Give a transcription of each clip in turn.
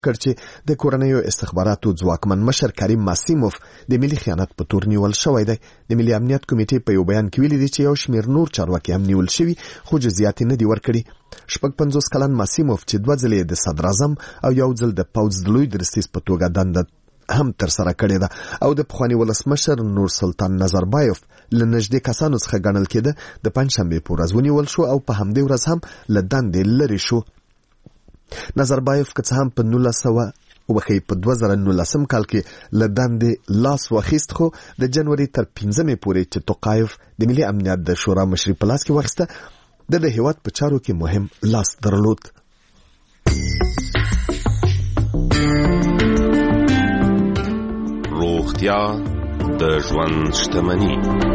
کړ چې د کورنیو استخباراتو ځواکمن مشر کریم ماسیموف د ملي خیانت په تور نیول شوی دی. د ملي امنیت کمیټې په یو بیان کې ویلي دي چې یو شمېر نور چارواکي هم نیول شوي خو جزئیات نه دي ورکړي. 50 کلن ماسیموف چې 2 ځله د صدر اعظم او یو ځل د پوځ د لوی درستیز په توګه دنده هم تر سره کړې ده او د پخوانی ولسمشر نور سلطان نظربایف له نږدې کسانو څخه ګڼل کېده. د پنځشنبې په ورځ ونیول شو او په همدې ورځ هم له دندې لرې شو. نظربایف که څه هم په 2019 کال کې له دندې لاس واخیست خو د جنوري تر 15 پورې چې توقایف د ملي امنیت د شورا مشري په لاس کې واخیسته د هیواد په چارو کې مهم لاس درلود. روغتیا د ژوند شتمني.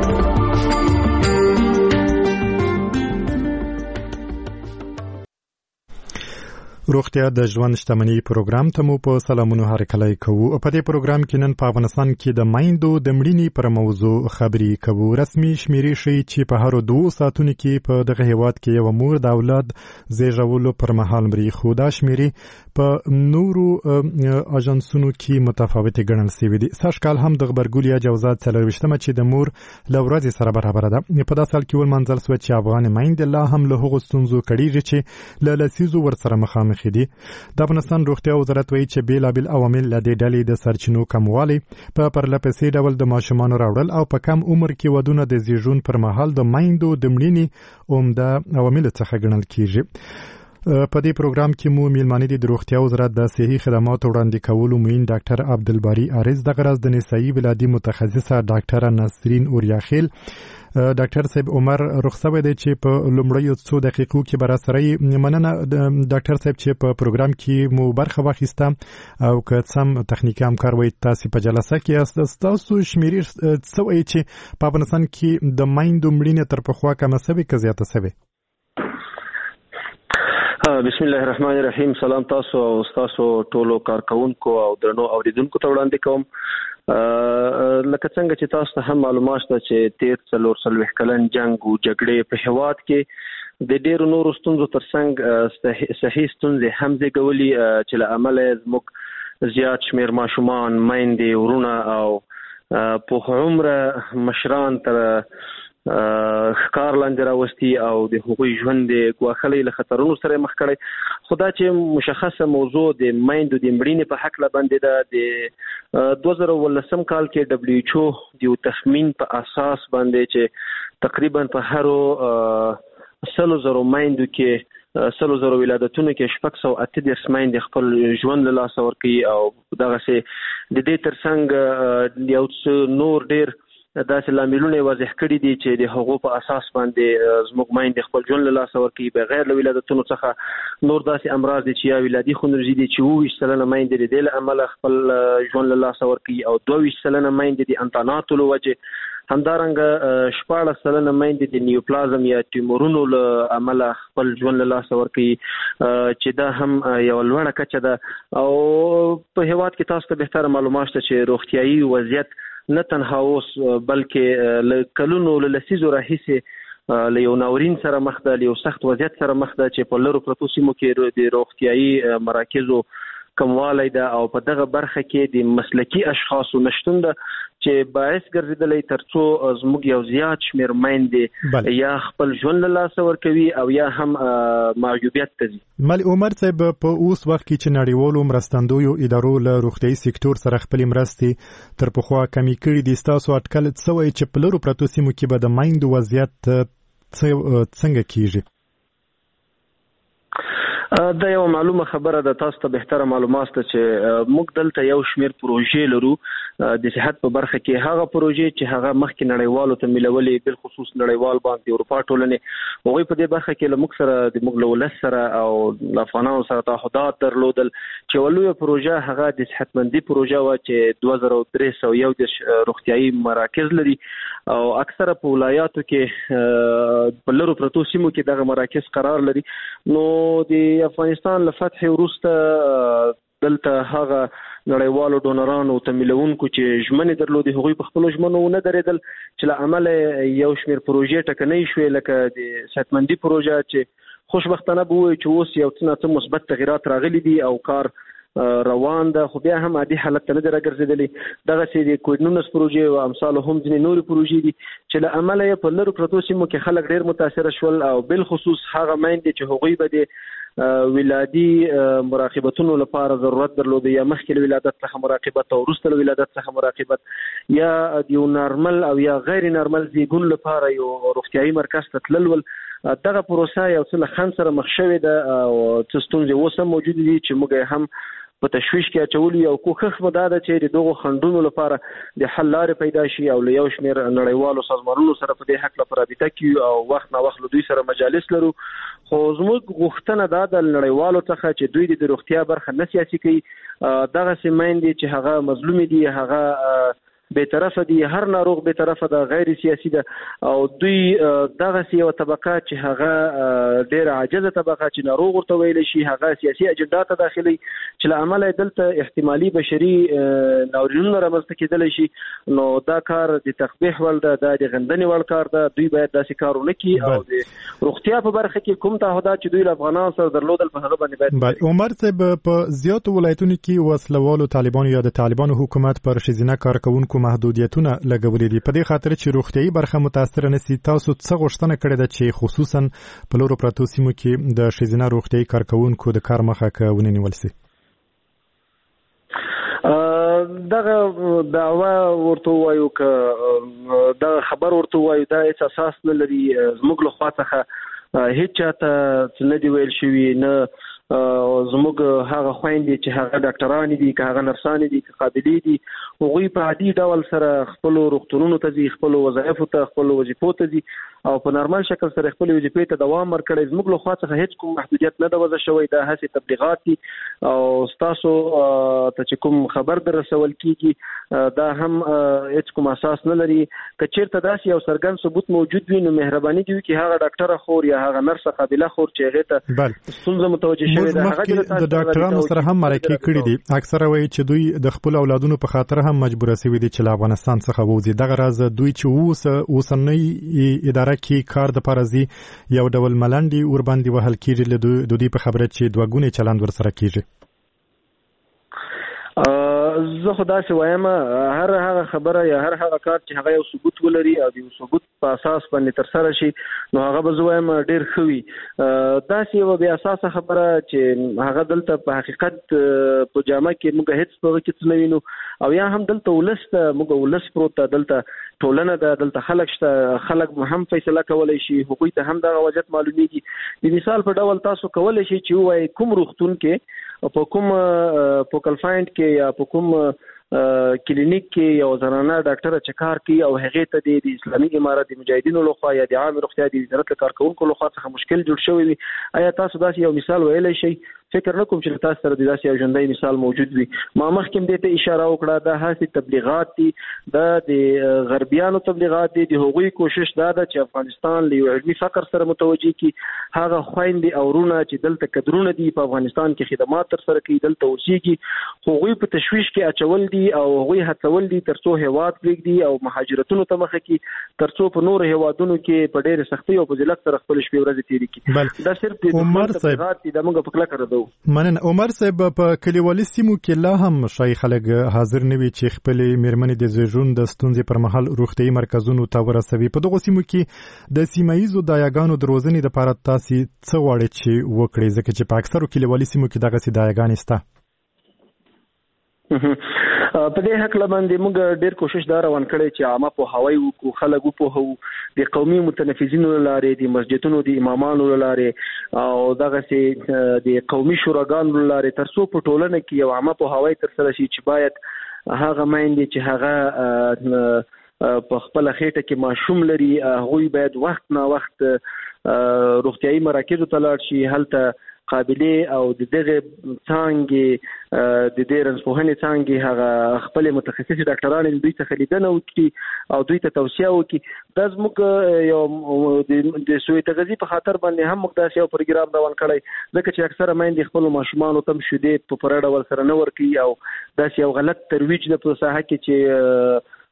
روغتیا د ژوند شتمني پروګرام ته مو په سلامونو هرکلی کوو. په دې پروګرام کې نن په افغانستان کې د میندو د مړینې پر موضوع خبرې کوو. رسمي شمیرې ښیي چې په هر 2 ساعتونو کې په دغه هیواد کې یو مور د اولاد زیږولو پر مهال مري، خو دا شمیرې په نورو اژانسونو کې متفاوتې ګڼل شوې دي. سږ کال هم د غبرګولي جوزات 24مه چې د مور له ورځې سره برابر ده. په داسې حال کې ولمنځل شوه چې افغان میندې لا هم له هغو ستونزو کړېږي چې له لسیزو ورسره مخامخ دي. د افغانستان روغتیا وزارت وایي چې بیلابیل عوامل له دې ډلې د سرچینو کموالی، په پرلپسې ډول د ماشومانو راوړل او په کم عمر کې ودونه د زیږون پر مهال د میندو د مړینې عمده عوامل څخه ګڼل کیږي. په دې پروګرام کې مو میلمانه دي د روغتیا وزارت د صحي خدماتو وړاندې کولو معین ډاکټر عبدالباری عارض، د غرض د نسایي ولادي متخصصه ډاکټر نسرین اوریاخیل، ډاکټر صاحب عمر رخصوی دی چې په لومړیو څو دقیقو کې به راسره مننه ډاکټر صاحب چې په پروګرام کې مو برخه واخیسته او که سم تخنیکي همکار وایي تاسو په جلسه کې تاسو شمیرې څه وایي چې په افغانستان کې د میندو مړینې تر پخوا کمه شوې که زیاته شوې؟ بسم الله الرحمن الرحیم. سلام تاسو او تاسو ټولو کارکونکو او درنو اوریدونکو ته وړاندې کوم. لکه څنګه چې تاسو ته هم معلومات شته چې 13 کلن جنگ او جګړې په هیواد کې د ډېرو نورو ستونزو ترڅنګ صحي ستونزې هم زیږولي چې له امله زموږ زیات شمېر ماشومان، میندې، ورونه او په عمره مشران تر ښکار لاندې راوستي او د هغوی ژوند د ګواښلۍ له خطرونو سره مخ کړی. خو دا چې مشخصه موضوع د میندو د مړینې په هکله باندې ده، د 2019 کال کې WHO د یو تخمین په اساس باندې چې تقریبا په هرو 100,000 میندو کې 100,000 ولادتونو کې 680 میندې خپل ژوند له لاسه ورکوي او دغسې د دې ترڅنګ یو څه نور ډېر داسې لاملونه واضح کړي دي چې د هغو په اساس باندې زموږ میندې خپل ژوند له لاسه ورکوي بغیر له ولادتونو څخه. نور داسې امراض دي چې یا ولادي خونریزي دي چې 22% میندې د دې له امله خپل ژوند له لاسه ورکوي او 22% میندې د انتاناتو له وجې، همدارنګه 14% میندې د نیوپلازم یا ټیمورونو له امله خپل ژوند له لاسه ورکوي چې دا هم یو لوړه کچه ده. او په هیواد کې تاسو ته بهتره معلومات شته چې روغتیایي وضعیت نه تنها اوس بلکې له کلونو له لسیزو راهیسې له یو ناورین سره مخ ده، له یو سخت وضعیت سره مخ ده چې په لرو پرتو سیمو کې د روغتیایي مراکزو کموالی ده او په دغه برخه کې د مسلکي اشخاصو نشتون ده چې باعث ګرځېدلی ترڅو زموږ یو زیات شمېر میندې یا خپل ژوند له لاسه ورکوي او یا هم معیوبیت ته ځي. ملي عمر صاحب، په اوس وخت کې چې نړیوالو مرستندویو ادارو له روغتیایي سکتور سره خپلې مرستې تر پخوا کمې کړي دي، ستاسو اټکل څه وایي چې په لرو پرتو سیمو کې به د میندو وضعیت څنګه کیږي؟ دا یو معلومه خبره ده، تاسو ته بهتره معلومات ده چې موږ دلته یو شمېر پروژې لرو د صحت په برخه کې. هغه پروژې چې هغه مخکې نړیوالو ته ملولې، بالخصوص نړیوال بانک د اروپا ټولنې، هغوی په دې برخه کې له موږ سره د موږ له ولس سره او له افغانانو سره تعهدات درلودل چې یوه لویه پروژه هغه د صحتمندي پروژه وه چې 2311 روغتیایي مراکز لري او اکثره په ولایاتو کې په لرو پرتو سیمو کې دغه مراکز قرار لري. نو د افغانستان له فتح وروسته دلته هغه نړیوالو ډونرانو تمویلونکو چې ژمنې درلودې هغوی په خپلو ژمنو ونه درېدل چې له امله یو شمېر پروژې ټکنۍ شوې، لکه د صحتمندي پروژه چې خوشبختانه به ووایو چې اوس یو څه مثبت تغیرات راغلي دي او کار روان ده، خو بیا هم عادي حالت ته نه راګرځېدلې. دغه سي د کوډ-19 پروژې او امثال هم ځینې نورې پروژې دي چې له عمله یې په لرو پرتو سیمو کې خلک ډېر متاثر شول، او بل خصوص هغه میندې چې هغوی به د ولادي مراقبتونو لپاره ضرورت درلود، یا مخکې له ولادت څخه مراقبت او وروسته له ولادت څخه مراقبت، یا د یو نارمل او یا غیر نارمل زیږون لپاره یو روغتیايي مرکز ته تلل ول. دغه پروسه یو څه له خنډ سره مخ شوې ده او څه ستونزې اوس هم موجود دي چې موږ هم په تشویش کې اچولي، او کوښښ مو دا ده چې د دغو خنډونو لپاره د حل لارې پیدا شي، او له یو شمېر نړیوالو سازمانونو سره په دې هکله په رابطه کې او وخت نا وخت له دوی سره مجالس لرو. خو زموږ غوښتنه دا ده نړیوالو څخه چې دوی د روغتیا برخه نه سیاسي کوي. دغسې میندې چې هغه مظلومې دي، هغه بېطرفه دي، هر ناروغ بېطرفه ده، غیر سیاسي ده، او دوی دغسې یوه طبقه چې هغه ډېره عاجزه طبقه چې ناروغ ورته ویلی شي، هغه سیاسي اجنډا ته داخلي، چې له امله دلته احتمالي بشري ناورینونه رامنځته کېدلی شي. نو دا کار د تقبیح وړ ده، دا د غندنې وړ کار ده. دوی باید داسې کار ونه کړي، او د روغتیا په برخه کې کوم تعهدات چې دوی له افغانانو سره درلودل په هغه باندې باید. عمر صاحب، په زیاتو ولایتونو کې وسلوالو طالبانو یا د طالبانو حکومت پر ښځینه کارکوونکو محدودیتونه لګولې دي. په دې خاطر چې روغتیايي برخه متاثر نه سي، تاسو څه غوښتنه کړې ده چې خصوصا په لورو پرتو سیمو کې د ښځینه روغتیايي کارکوونکو د کار مخه که ونیول سي؟ دغه دعوه ورته وایو که دغه خبر ورته وایو، دا هیڅ اساس نه لري. زموږ له خوا څخه هیڅ چاته څه نه دي ویل شوي، نه زموږ هغه خویندې چې هغه ډاکټرانې دي، که هغه نرسانې دي، که قابلې دي، هغوی په عادي ډول سره خپلو روغتونونو ته ځي، خپلو وظایفو ته، خپلو وظیفو ته ځي، او په نارمل شکل سره خپلې وظیفې ته دوام ورکړی. زموږ له خوا څخه هیڅ کوم محدودیت نه ده وضع شوی. دا هسې تبلیغات دي، او ستاسو ته چې کوم خبر در رسول کېږي دا هم هیڅ کوم اساس نه لري. که چېرته داسې یو څرګند ثبوت موجود وي، نو مهرباني دې وکړي هغه ډاکټره خور یا هغه نرسه قابله خور چې هغې ته ستونزه متوجه شوې ده، مخکې د ډاکټرانو سره هم مرکې کړي دي. اکثره وایي چې دوی د خپل اولادونو په خاطر هم مجبوره شوي دي چې له افغانستان څخه ووځي. دغه راز دوی چې اوسنۍ اداره کې کار د پاره ځي، یو ډول ملنډې ورباندې وهل کېږي له دوی په خبره چې دوه ګونی چلند ورسره کېږي. زه خو داسې وایم، هر هغه خبره یا هر هغه کار چې هغه یو ثبوت ولري او د یو ثبوت په اساس باندې ترسره شي، نو هغه به زه وایم ډېر ښه وي. داسې یوه بې اساسه خبره چې هغه دلته په حقیقت په جامه کې موږ هیڅ په هغه کې څه نه وینو، او یا هم دلته ولس ته، موږ ولس پروت ده، دلته ټولنه ده، دلته خلک شته، خلک هم فیصله کولی شي، هغوی ته هم دغه وضعیت معلومیږي. د مثال په ډول تاسو کولی شئ چې ووایئ کوم روغتون کې، په کوم فوکل پوینټ کې یا په کوم کلینیک کې یو زنانه ډاکټره چې کار کوي او هغې ته د اسلامي امارت د مجاهدینو لخوا یا د عام روغتیا د وزارت له کارکوونکو لخوا څخه مشکل جوړ شوی وي، آیا تاسو داسې یو مثال ویلی شئ؟ فکر نه کوم چې تاسو سره د داسې یو ژوندی مثال موجود وي. ما مخکې هم دې ته اشاره وکړه، دا هسې تبلیغات دي، دا د غربیانو تبلیغات دي. د هغوی کوشش دا ده چې افغانستان له یو علمي فقر سره متوجه کړي. هغه خویندې او وروڼه چې دلته کدرونه دي، په افغانستان کې خدمات ترسره کوي، دلته اوسېږي، هغوی په تشویش کې اچول دي او هغوی هڅول دي تر څو هیواد پرېږدي او مهاجرتونو ته مخه کړي، تر څو په نورو هیوادونو کې په ډېرې سختۍ او په ذلت سره خپلې شپې ورځې تېرې کړي. دا صرف د تبلیغات دي، دا موږ په کلکه ردو. مننه. عمر صاحب، په کلیوالي سیمو کې لا هم شای خلک حاضر نه وي چې خپلې مېرمنې د زیږون د ستونزې پر مهال روغتیايي مرکزونو ته ورسوي. په دغو سیمو کې د سیمه ییزو دایاګانو د روزنې دپاره تاسې څه غواړئ چې وکړئ، ځکه چې په اکثرو کلیوالي سیمو کې دغسې دایاګانې شته؟ په دې هکله باندې موږ ډېر کوشش دا روان کړی چې عامه پوهاوی وکړو، خلک وپوهوو د قومي متنفذینو له لارې، د مسجدونو د امامانو له لارې او دغسې د قومي شوراګانو له لارې، تر څو په ټولنه کې یو عامه پوهاوی ترسره شي چې باید هغه میندې چې هغه په خپله خېټه کې ماشوم لري، هغوی باید وخت نا وخت روغتیايي مراکزو ته لاړ شي، هلته قابلې او د دغه څانګې د دې رنځپوهنې څانګې هغه خپل متخصص ډاکټران دوی څخه لیدنه وکړي او دوی ته توصیه وکړي. دا زموږ یو د سوء تغذیې په خاطر باندې هم موږ داسې یو پروګرام روان کړی، ځکه چې اکثره میندې خپلو ماشومانو ته شیدې په پوره ډول سره نه ورکوي او داسې یو غلط ترویج ده په ساحه کې چې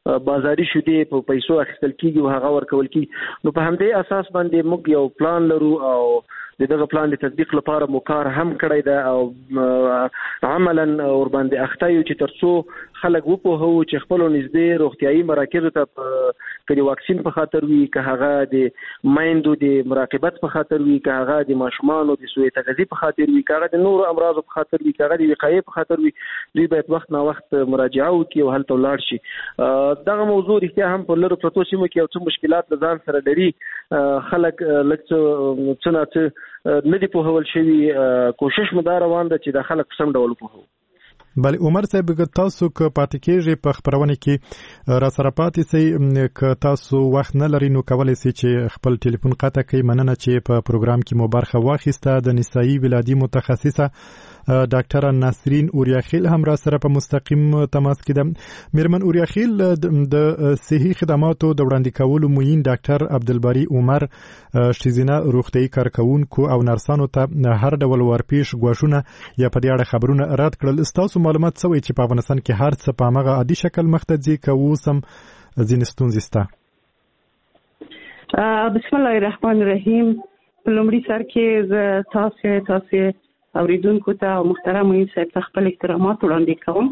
بازاري شودې په پیسو اخیستل کیږي او هغه ورکول کیږي. نو په همدې اساس باندې موږ یو پلان لرو او دغه پلان د تطبیق لپاره مو کار هم کړی دی او عملاً ور باندې اخته یو چې ترڅو خلک وپوهوو چې خپل نږدې روغتيایي مراکزو ته کړي واکسین په خاطر وي، که هغه د مایندو د مراقبت په خاطر وي، که هغه د ماشومانو د سوء تغذیه په خاطر وي، که هغه د نورو امراضو په خاطر وي، که هغه د وقایې په خاطر وي، دوی باید وخت نا وخت مراجعه وکړي او هلته ولاړ شي. دغه موضوع رښتیا هم په لرو پرتو سیمو کې یو څه مشکلات ځان سره لري. خلک لکه څه نه دی پوهول شوی. کوشش مو دا روان ده چې د خلک سم ډول پوهو. بل عمر صاحب تاسو که پاتې کېږئ په خبرونه کې را سره پاتې سئ، که تاسو وخت نه لرئ نو کولی سئ چې خپل ټلیفون قطع کړئ. مننه چې په پروګرام کې مو برخه واخیسته. د نسایي ولادي متخصصه ډاکټره نسرین اوریاخیل هم را سره په مستقیم تماس کې ده. میرمن اوریاخیل، د صحي خدماتو د وړاندې کولو معین ډاکټر عبدالباری عمر ښځینه روغتیایي کارکوونکو او نرسانو ته هر ډول ورپېښ ګواښونه یا په دې اړه خبرونه رد کړل. ستاسو معلومات څه وایي چې په افغانستان کې هر څه په همغه عادي شکل مخ ته ځي که اوس هم ځینې ستونزې شته؟ بسم الله الرحمن الرحیم. په لومړي سر کې زه تاسو اوریدونکو ته او محترم معین صاحب ته خپل احترامات وړاندې کوم.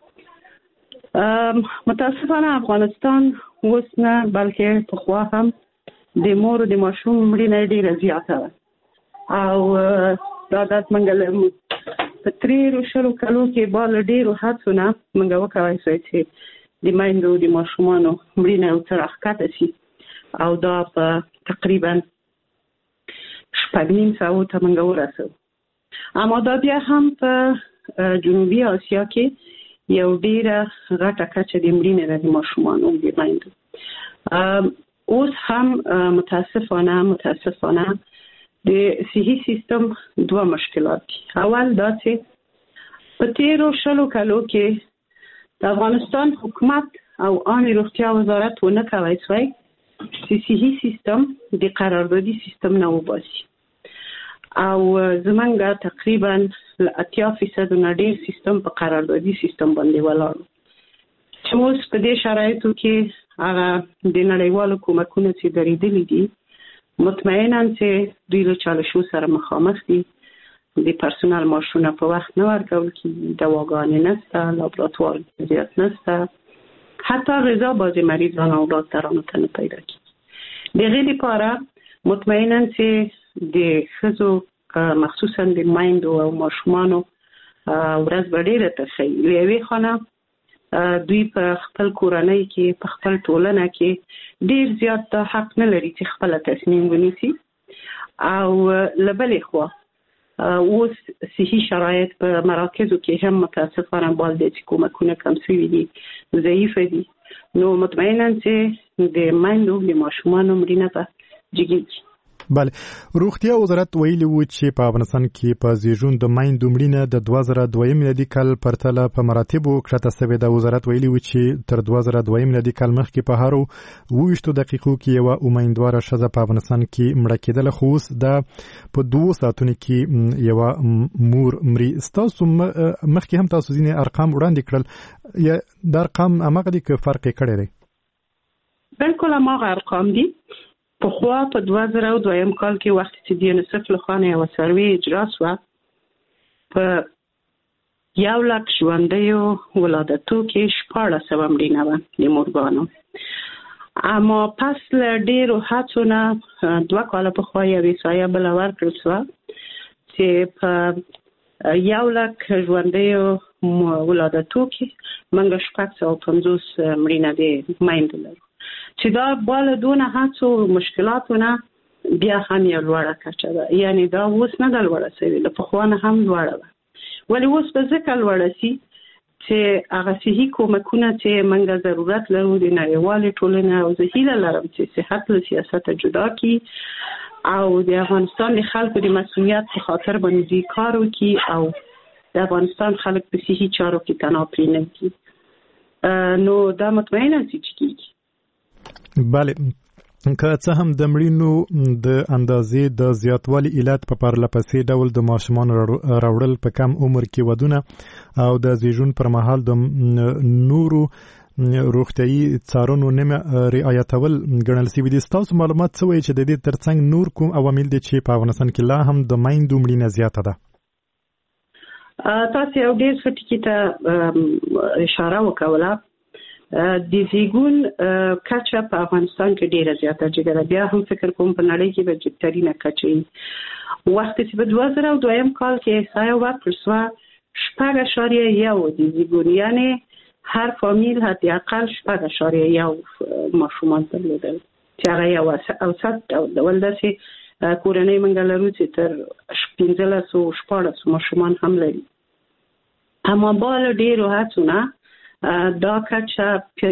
متاسفانه افغانستان اوس نه بلکې پخوا هم د مور او د ماشوم مړینه ډېره زیاته ده او دا عادت موږ په 30 کالو کې با له ډېرو هڅو نه موږ وکولی شو چې د میندو د ماشومانو مړینه یو څه راښکته شي او دا په تقریبا 6.5 ساعتو ته موږ ورسوو. اما دا بیا هم په جنوبي آسیا کې یو ډیره غټه کچه د مړینې ده د ماشومانو او د میندو. اوس هم متاسفانه د صحي سیستم دوه مشکلات دي. اول دا چې په 30 کالو کې د افغانستان حکومت او عامه روغتیا وزارت ونه کولی شوی چې صحي سیستم د قراردادي سیستم نه وباسي او زمونږ تقریبا 80% نه ډیر سیستم په قراردادي سیستم باندې ولاړ چې اوس په دې شرایطو کې هغه د نړیوالو کومکونو چې درېدلي دي مطمئنا چې دوی له چالشو سره مخامخ دي. د پرسونل معاشونه په وخت نه ورکول کېږي، دواګانې نشته، لابراتوار زیات نشته، حتی غذا بعضې مریضان اولاد درانو ته نه پیدا کېږي. د هغې لپاره مطمئنا چې د ښځو مخصوصا د میندو او ماشومانو ورځ به ډېره ترخی. له یوې خانه دوی په خپل کورنۍ کې په خپل ټولنه کې ډېر زیات دا حق نه لري چې خپله تصمیم ونیسي او له بلې خوا اوس صحي شرایط په مراکزو کې هم متاسفانه بال دی چې کومکونه کم شوي دي، ضعیفه دي. نو مطمئنا چې د میندو د ماشومانو مړینه به جګېږي. بله، روغتیا وزارت ویلي و چې په افغانستان کې په زیږون د میندو مړینه د 2002 میلادي کال پرتله په مراتبو کښته سوې ده. وزارت ویلي و چې تر 2002 میلادي کال مخکې په هرو 20 دقیقو کې یوه امیندواره ښځه په افغانستان کې مړه کېدله، خو اوس دا په 2 ساعتونو کې یوه مور مري. ستاسو مخکې هم تاسو ځینې ارقام وړاندې کړل، یا دا ارقام هماغه دي که فرق یې کړی دی؟ بلکل هماغه ارقام دي. پخوا په 2002 کال کې وخت چې د یونیسف لخوا یوه سروې اجرا شوه، په 100,000 ژوندیو ولادتو کې 1400 مړینه وه د مورګانو. اما پس له ډېرو هڅو نه 2 کاله پخوا یوه احصایه بله ورکړل شوه چې په 100,000 ژوندیو ولادتو کې موږ 650 مړینه د میندو لرو، چې دا بالا دونه هڅو مشکلاتو نه بیا هم یو لوړه کچه ده. یعنی دا اوس نه ده لوړه شوې، له پخوا نه هم لوړه ده. ولې اوس به ځکه لوړه شي چې هغه صحي کومکونه چې موږ ضرورت لرو د نړیوالې ټولنې، او زه هیله لرم چې صحت له سیاسته جدا کړي او د افغانستان د خلکو د مسؤلیت په خاطر باندې کار وکړي او د افغانستان خلک په صحي چارو کې تنها پرې نه کړي. نو دا مطمئنه چې کېږي. بله، که څه هم د مړینو د اندازې د زیاتوالي علت په پرله پسې ډول د ماشومانو راوړل په کم عمر کې ودونه او د زیږون پر مهال د نورو روغتيایي څارنو نه رعایتول ګڼل شوي دي. ستاسو معلومات څه وایي چې د دې ترڅنګ نور کوم عوامل دي چې په افغانستان کې لا هم د میندو مړینه زیاته ده؟ تاسو یو ډېر ښه ټکي ته اشاره وکوله. د زیږون کچه په افغانستان کې ډېره زیاته جګه. بیا هم فکر کوم په نړۍ کې به جګترینه کچه وي. وخت چې په 2002 کال کې احصایه ورکړل شوه 6.1 د زیږون، یعنی هر فامیل حداقل 6.1 ماشومان درلودل چې هغه یو اوسط ډول داسې کورنۍ موږ لرو چې تر 15-14 ماشومان هم لري. اما بال ډېرو هڅو نه دا کچه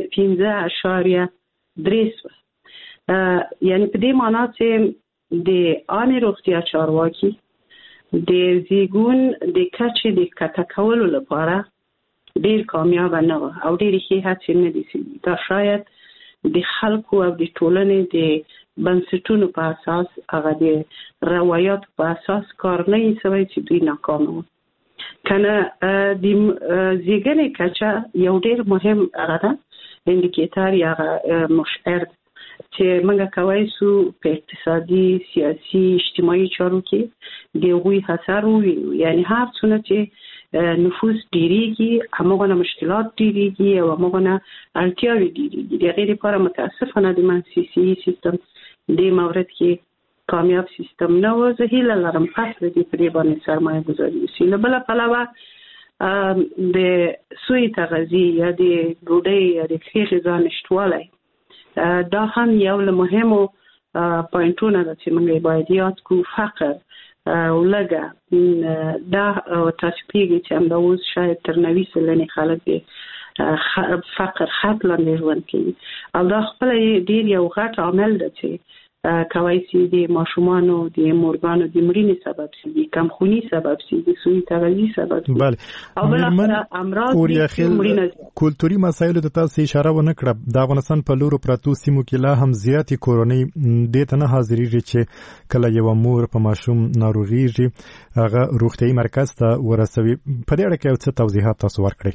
15.3 شوه. یعنی په دې معنا چې د عامه روغتیا چارواکي د زیږون د کچې د کته کولو لپاره ډېر کامیاب نه و او ډېر ښې هڅې نه دي شوي. دا شاید د خلکو او د ټولنې د بنسټونو په اساس، هغه د روایات په اساس کار نه یې شوی چې دوی ناکام وو. کنه د زیږنې کچه یو ډېر مهم هغه ده انډیکیټر یا مشعر چې موږ کولی شو په اقتصادي، سیاسي، اجتماعي چارو کې د هغوی اثر ووینو. یعنی هر څونه چې نفوس ډیریږي هماغونه مشکلات ډیریږي او هماغونه اړتیاوې ډیریږي. د هغې لپاره متاسفانه د منسیسي سیستم د مورد کې کامیاب سیستم نه و. زه هیله لرم پس د دې پرې باندې سرمایه گذاري وشي. له بله پلوه د سوی تغذیې یا د ډوډۍ یا د ښې غذا نشتوالی دا هم یو له مهمو پوینټونو ده چې موږ باید یاد کړو. فقر او لږه دا تاسو پیږي چې همدا اوس شاید تر 90 سلنې خلک د فقر خط لاندې ژوند کوي او دا خپل ډېر یو غټ عامل ده چې کوي چې د ماشومانو د مورګانو د مړینې سبب شي، د کمخوني سبب شي، د سوی تغذیې سبب شي. بله او بل امراض کلتوري مسایلو ته تاسو اشاره ونه کړه. د افغانستان په لورو پراتو سیمو کې لا هم زیاتې کورنۍ دې ته نه حاضرېږي چې کله یو مور په ماشوم ناروغېږي هغه روغتیایي مرکز ته ورسوي. په دې اړه کې یو څه توضیحات تاسو ورکړئ.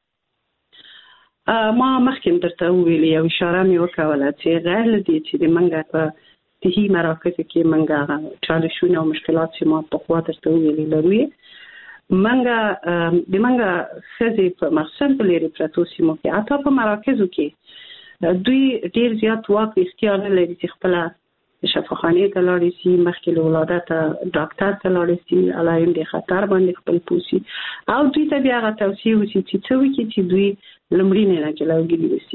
ما مخکې درته وویلې او اشاره مې وکوله چې غیر له دې چې د منګه په صحي مراکزو کې منګه چالشونه او مشکلات چې ما پخوا درته وویلې لرو، منګه د منګه ښځې په مخصوص په لري پراتو سیمو کې حتی په مراکزو کې دوی ډېر زیات واک اختیار لري چې خپل شفاخانې ته لاړې شي، مخکې له ولادته ډاکټر ته لاړې شي، علایم د خطر باندې خپل پوسي او دوی ته بیا هغه توصیه وشي چې څه وکړي چې دوی له مړینې نه جلوګیري وشي.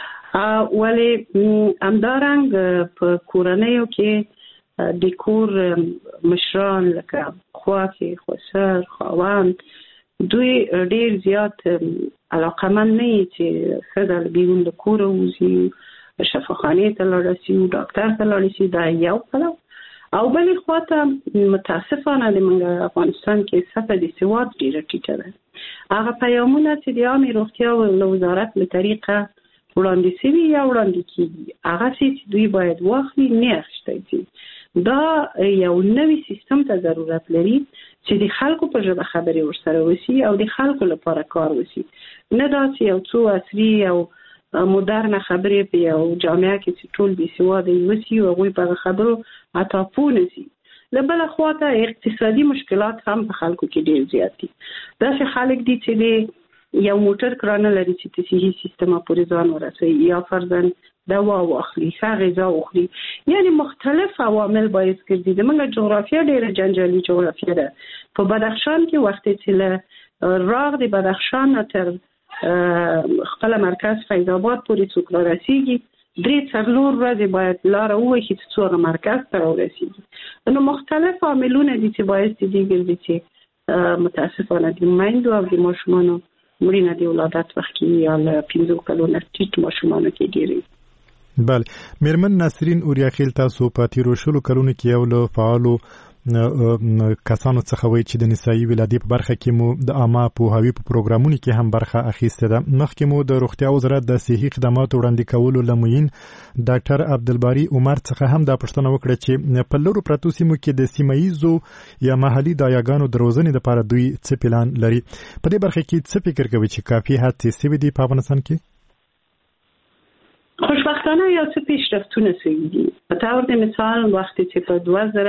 ولې همدارنګ په کورنیو کې د کور مشران لکه خواښې، خسر، خاوند دوی ډېر زیات علاقمند نه وي چې ښځه له بیرون له کوره وځي، شفاخانې ته لاړه شي، ډاکټر ته لاړه شي. دا یو پلو. او بلې خواته متاسفانه د موږ افغانستان کې سطح د سواد ډېره ټیټه ده. هغه پیامونه چې د عامې روغتیا له وزارت له طریقه وړاندې شوي یا وړاندې کېږي هغه چې دوی باید واخلي نه اخیستی شي. دا یو نوی سیستم ته ضرورت لري چې د خلکو په ژبه خبرې ورسره وشي او د خلکو لپاره کار وشي، نه دا چې یو څو عصري او مدرنه خبرې په یو جامعه کې چې ټول بې سواده وشي او هغوی په خبرو حتی پوه نه شي. له بله خواته اقتصادي مشکلات هم په خلکو کې ډېر زیات دي. داسې خلک دي چې د یو موټر کرانه لري چې د صحي سیستم پورې ځان ورسوي یا فرضاً دوا واخلي، ښه غذا وخوري. یعنی مختلف عوامل باعث ګرځي. د موږ جغرافیه ډېره جنجالي جغرافیه ده. په بدخشان کې وخت چې له راغ د بدخشان تر خپل مرکز فیض آباد پورې څوک رارسیږي 3-4 ورځې باید لاره ووهي چې څو مرکز ته ورسیږي. نو مختلف عاملونه دي چې باعث دي ګرځي چې متاسفانه د میندو او د ماشومانو مړینه د ولادت وخت کې یا له 15 کلونو ټیټ ماشومانو کې ډېرې. بله میرمن ناصرین اوریاخیل، تاسو په تیرو شلو کلونو کې یو له فعالو کسانو څخه وایي چې د نسایي ولادت په برخه کې مو د عامه پوهاوي په پروګرامونو کې هم برخه اخیسته ده. مخکې مو د روغتیا وزارت د صحي خدماتو وړاندې کولو لموین ډاکټر عبدالباری عمر څخه هم دا پوښتنه وکړه چې په لورو پراتو سیمو کې د سیمایي یا محلي دایاګانو د روزنې لپاره دوی څه پلان لري؟ په دې برخه کې څه فکر کوي چې کافي هڅې شوي دي په افغانستان کې؟ خوشبختانه یو څه پیشرفتونه شوي دي. په طور د مثال وختي چې په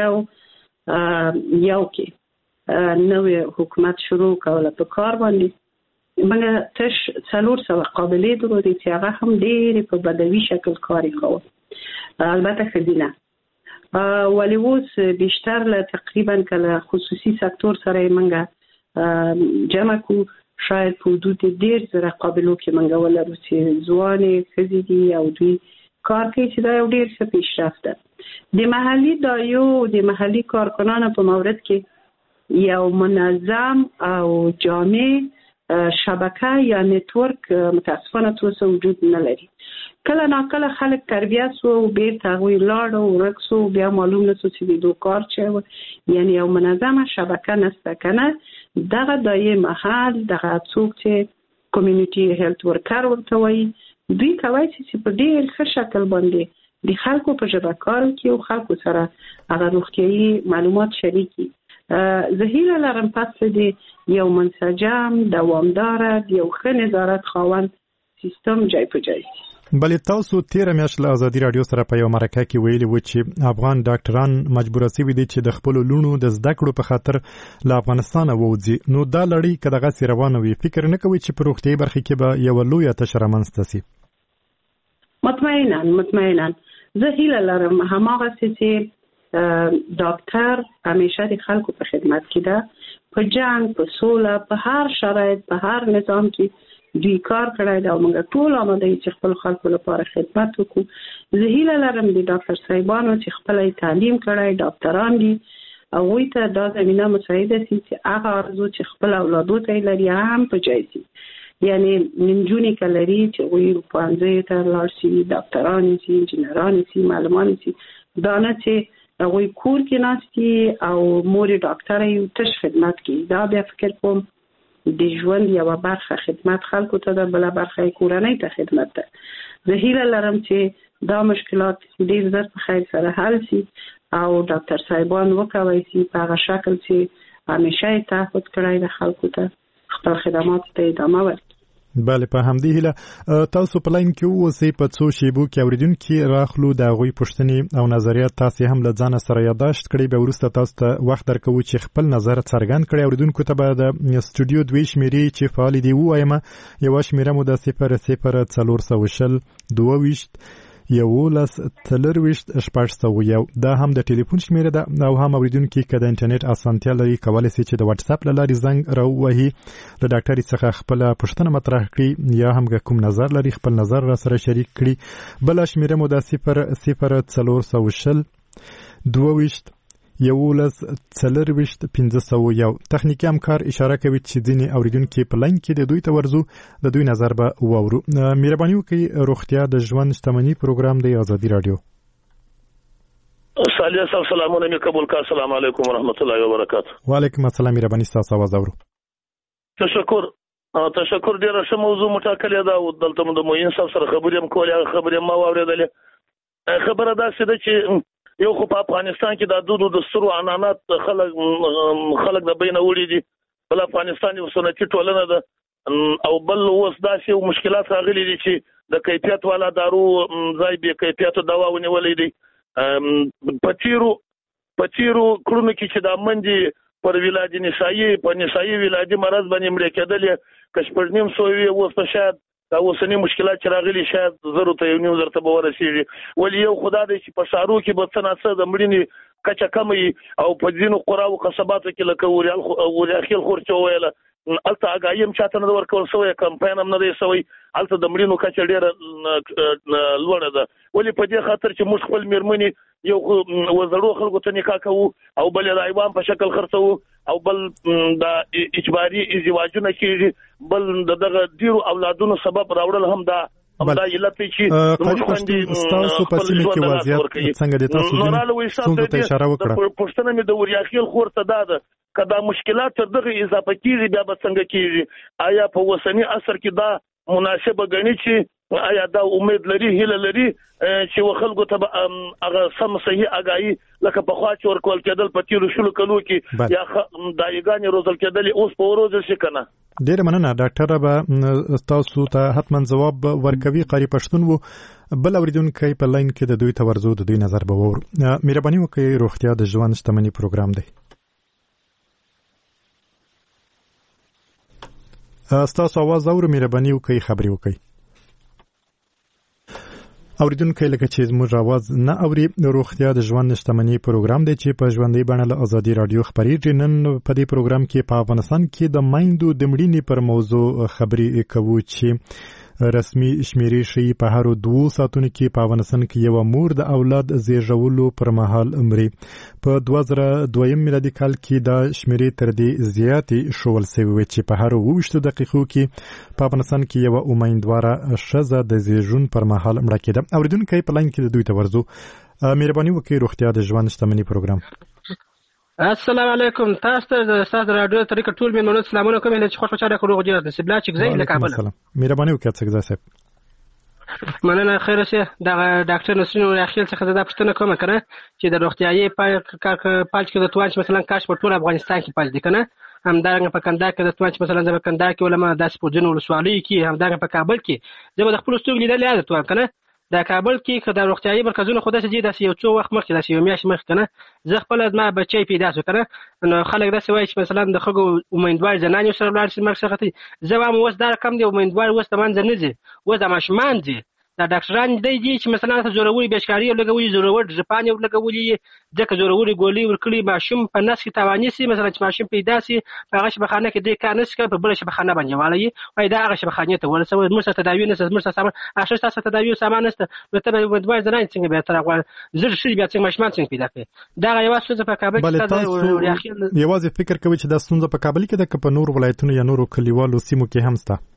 2001 کې نوې حکومت شروع کوله په کار باندې، موږ تش 400 قابلې درلودې چې هغه هم ډېرې په بدوي شکل کار یې کاوه، البته ښځینه، ولی اوس بیشتر له تقریبا کله خصوصي سکتور سره یې موږ جمع کو، شاید په حدود 1,000 قابلو کې موږ ولرو چې ځوانې ښځې دي او دوی کار کوي، چې دا یو ډېر ښه پیشرفت ده. د محلي دایو د محلي کارکنانو په مورد کې یو منظم او جامع شبکه یا نتورک متاسفانه توسه وجود نه لري. کله ناکله خلک تربیه سو او بیرته هغوی لاړ او ورک سو، بیا معلوم نه سو چې د دو کار چه، یعنی یو منظمه شبکه نسته کنه. دغه دایې محل دغه څوک چې کمیونټي هیلث ورکر ورته وایي، دوی کوي چې په ډېر ښه شکل باندې د خلکو په ژبه کار کوي او خلکو سره هغه روغتیایي معلومات شریکي. زه هیله لرم پس د یو منسجم دوامدار یو ښه نظارت خاوند سیستم جای په جای. بلې تاسو تیره میاشت له ازادي راډیو سره په یو مرکه کې ویلي و چې افغان ډاکټران مجبوره شوي دي چې د خپلو لوڼو د زده کړو په خاطر له افغانستانه ووځي. نو دا لړۍ که دغسې روانه وي، فکر نه کوئ چې په روغتیایي برخه کې به یوه لویه تشه رامنځته شي؟ مطمئنا زه هیله لرم هماغسې چې ډاکټر همیشه د خلکو په خدمت کې ده، په جنگ، په سوله، په هر شرایط، په هر نظام کې دوی کار کړی ده او موږ ټول آماده یو چې خپل خلکو لپاره خدمت وکړو. زه هیله لرم د ډاکټر صاحبانو چې خپل تعلیم کړی ډاکټران دي، هغوی ته دا زمینه مساعده شي چې هغه ارزو چې خپل اولادو ته یې لري هم په جای شي. یعنی نجونې که لري چې هغوی پوهنځیو ته لاړ شي، ډاکټران شي، انجینران شي، معلمان شي، دا نه چې هغوی کور کې ناستي او مور ډاکټره یو تش خدمت کوي. دا بیا فکر کوم د ژوند یوه برخه خدمت خلکو ته ده، بله برخه کورنۍ ته خدمت ده. زه هیله لرم چې دا مشکلات ډېر زر په خیر سره حل شي او ډاکټر صاحبان وکولی شي په هغه شکل چې همیشه یې تعهد کړی د خلکو ته خپل خدمات ته ادامه ورکړي. بله، په همدې هیله تاسو په لاین کې اوسئ. په څو شیبو کې اورېدونکي راخلو، د هغوی پوښتنې او نظریات تاسې هم له ځانه سره یادداشت کړئ. بیا وروسته تاسو ته وخت درکوو چې خپل نظر څرګند کړئ. اورېدونکو ته به د سټوډیو 2 شمېرې چې فعالې دي ووایم. یوه شمېره مو د 00 422 11 440 دا هم د ټلیفون شمیره ده او هم اوریدونکو که د انټرنیټ اسانتیا لري کولای شي چې د واتس اپ لاري زنګ راووهي د ډاکټر څخه خپل پوښتنه مطرح کړي یا هم کوم نظر لري خپل نظر را سره شریک کړي. بل شمیره مو د 00 422 11 تخنیکی همکار اشاره کوي چې ځینې اوریدونکو په لاین کې د دوی ته ورزو د دوی نظر به واورو. مهرباني وکړئ. روغتیا د ژوند شتمنۍ پروګرام د ازادي رادیو. السلام علیکم السلام علیکم ورحمت الله وبرکاته. وعلیکم السلام. مهرباني تاسو आवाज اورو. تشکر ډیره ښه موضوع مټاکلې ده او دلته مو د موین صاحب سره خبرې هم کولې، خبرې ما واورېدلې. خبره دا څه ده چې یو خو په افغانستان کې د دودو د سترو عنعنات خلک د بینه وړي دي، بل افغانستان یو سنتي ټولنه ده او بل اوس داسې مشکلات راغلي دي چې د کیفیت والا دارو ځای بې کیفیته دوا ونیولې دي. په تیرو کړنو کې چې د منځي پر ولادي نسایي په نسایي ولادي مرض باندې مړ کېدلې کشپړنیم سوي اوس په شاید دا اوسنی مشکلات چې راغلي شاید 0 ته 9 ته به ورسیږي. ولې یو خدای دې چې په شارو کې به څه نه څه د مړینې کچه کمه او په ځینو قراو قصباتو کې لکه وریاخیل خورچو ویله الته اگایم چاته نه ورکول سوی کمپاین هم نه دی سوی، الته د مړینو کچه ډیره لوړه ده. ولې په دې خاطر چې موږ خپل میرمنې یو وزړو خلکو ته نکاح کوو او بل د ایوان په شکل خرڅو او بل د اجباري ازدواجونه کېږي، بل دغه ډیرو اولادونو سبب راوړل هم دا همدا علت چې موږ باندې تاسو په سیمه کې وضعیت څنګه دي؟ تاسو څنګه ته اشاره وکړه؟ پښتنه مې د وریاخیل خورته ده کدا مشکلات تر دغه اضافه کیږي بیا به څنګه کیږي؟ آیا په وسنی عصر کې دا مناسبه غني چې آیا دا امید لري هیله لري چې وخلکو ته هغه سم صحیح اگاهي لکه په خوا چې ورکول کېدل په تیرو شلو کلو کې یا دایګانې روزل کېدل اوس په ورځ شي کنه. ډیر مننه ډاکټر به تاسو ته حتما جواب ورکوي. قاری پښتون وو بل اوریدونکو په لاین کې د دوی تورزو د دوی نظر به وور. مهرباني وکړئ روغتیا د ژوند شتمنۍ پروګرام دی. ستاسو आवाज اورو مهرباني وکړئ خبري وکړئ. اوریدونکو لکه چې زموږ आवाज نه اوري روغتیا د ژوند شتمنۍ پروګرام دی چې په ژوندۍ بڼه له ازادي رادیو خبرېږي. نن په دې پروګرام کې په افغانستان کې د مایندو د مړینې پر موضوع خبرې کوو چې رسمي شمیرې ښیي په هر 2 ساعتونو کې په افغانستان کې یو مور د اولاد زیږولو پر مهال مړي. په 2002 میلادي کال کې دا شمیرې تر دې زیاتې شول شوې چې په هر 20 دقیقو کې په افغانستان کې یو امیندواره ښځه د زیږون پر مهال مړه کېده. اوریدونکو په لاین کې د دوی ته ورځو. مهرباني وکړئ روغتیا د ژوند شتمنۍ پروګرام. السلام علیکم. تاسو د رادیو طریقه ټول مینونو سلامونه کوم چې خوش بچا د روغ جوړ د سبلا چې زین له کابل. مهرباني وکړئ څنګه صاحب. مننه خیر شه د ډاکټر نسرین وریاخیل څخه د پښتنه کوم کنه چې د روغتیايي پالچ کې د توانچ مثلا کاش په ټول افغانستان کې پالچ دي کنه همدارنګه په کندهار کې د توانچ مثلا د کندهار کې ولما د سپورجن ولسوالۍ کې همدارنګه په کابل کې زه د خپل ستوري لیدل یاد توان کنه د کابل کې د روغتیايي مرکزونو خو داسې دي د یو څو وخت مخکې د یو میاشت مخکې کنه زه خپل ما بچی پیدا شو کنه نو خلک داسې وایي چې مثلا د خګو امیدوار زنانه سره لاړ شي مرګ څخه زه هم اوس دا کم دی امیدوار اوس تمام ځنه دي اوس د ماشمان دي دا ډاکټران دی چې مثلا ته زوروري بشکاري لګوي زورور ژپان یو لګولي ځکه زوروري ګولي ورکړي ماشوم په نس کې تواني سي مثلا چې ماشوم پیدا سي په هغه شبخانه کې د کانس کې په بل شبخانه باندې والي وای دا هغه شبخانه ته ورسوي مرسته تداوی نه مرسته سامان اخر تاسو تداوی سامان نشته نو ته به دوه ځنای څنګه به تر هغه زر شي بیا څنګه ماشومان څنګه پیدا کړي دا یو څه په کابل کې یوازې فکر کوي چې دا ستونزه په کابل کې ده که په نور ولایتونو یا نورو کلیوالو سیمو کې هم شته.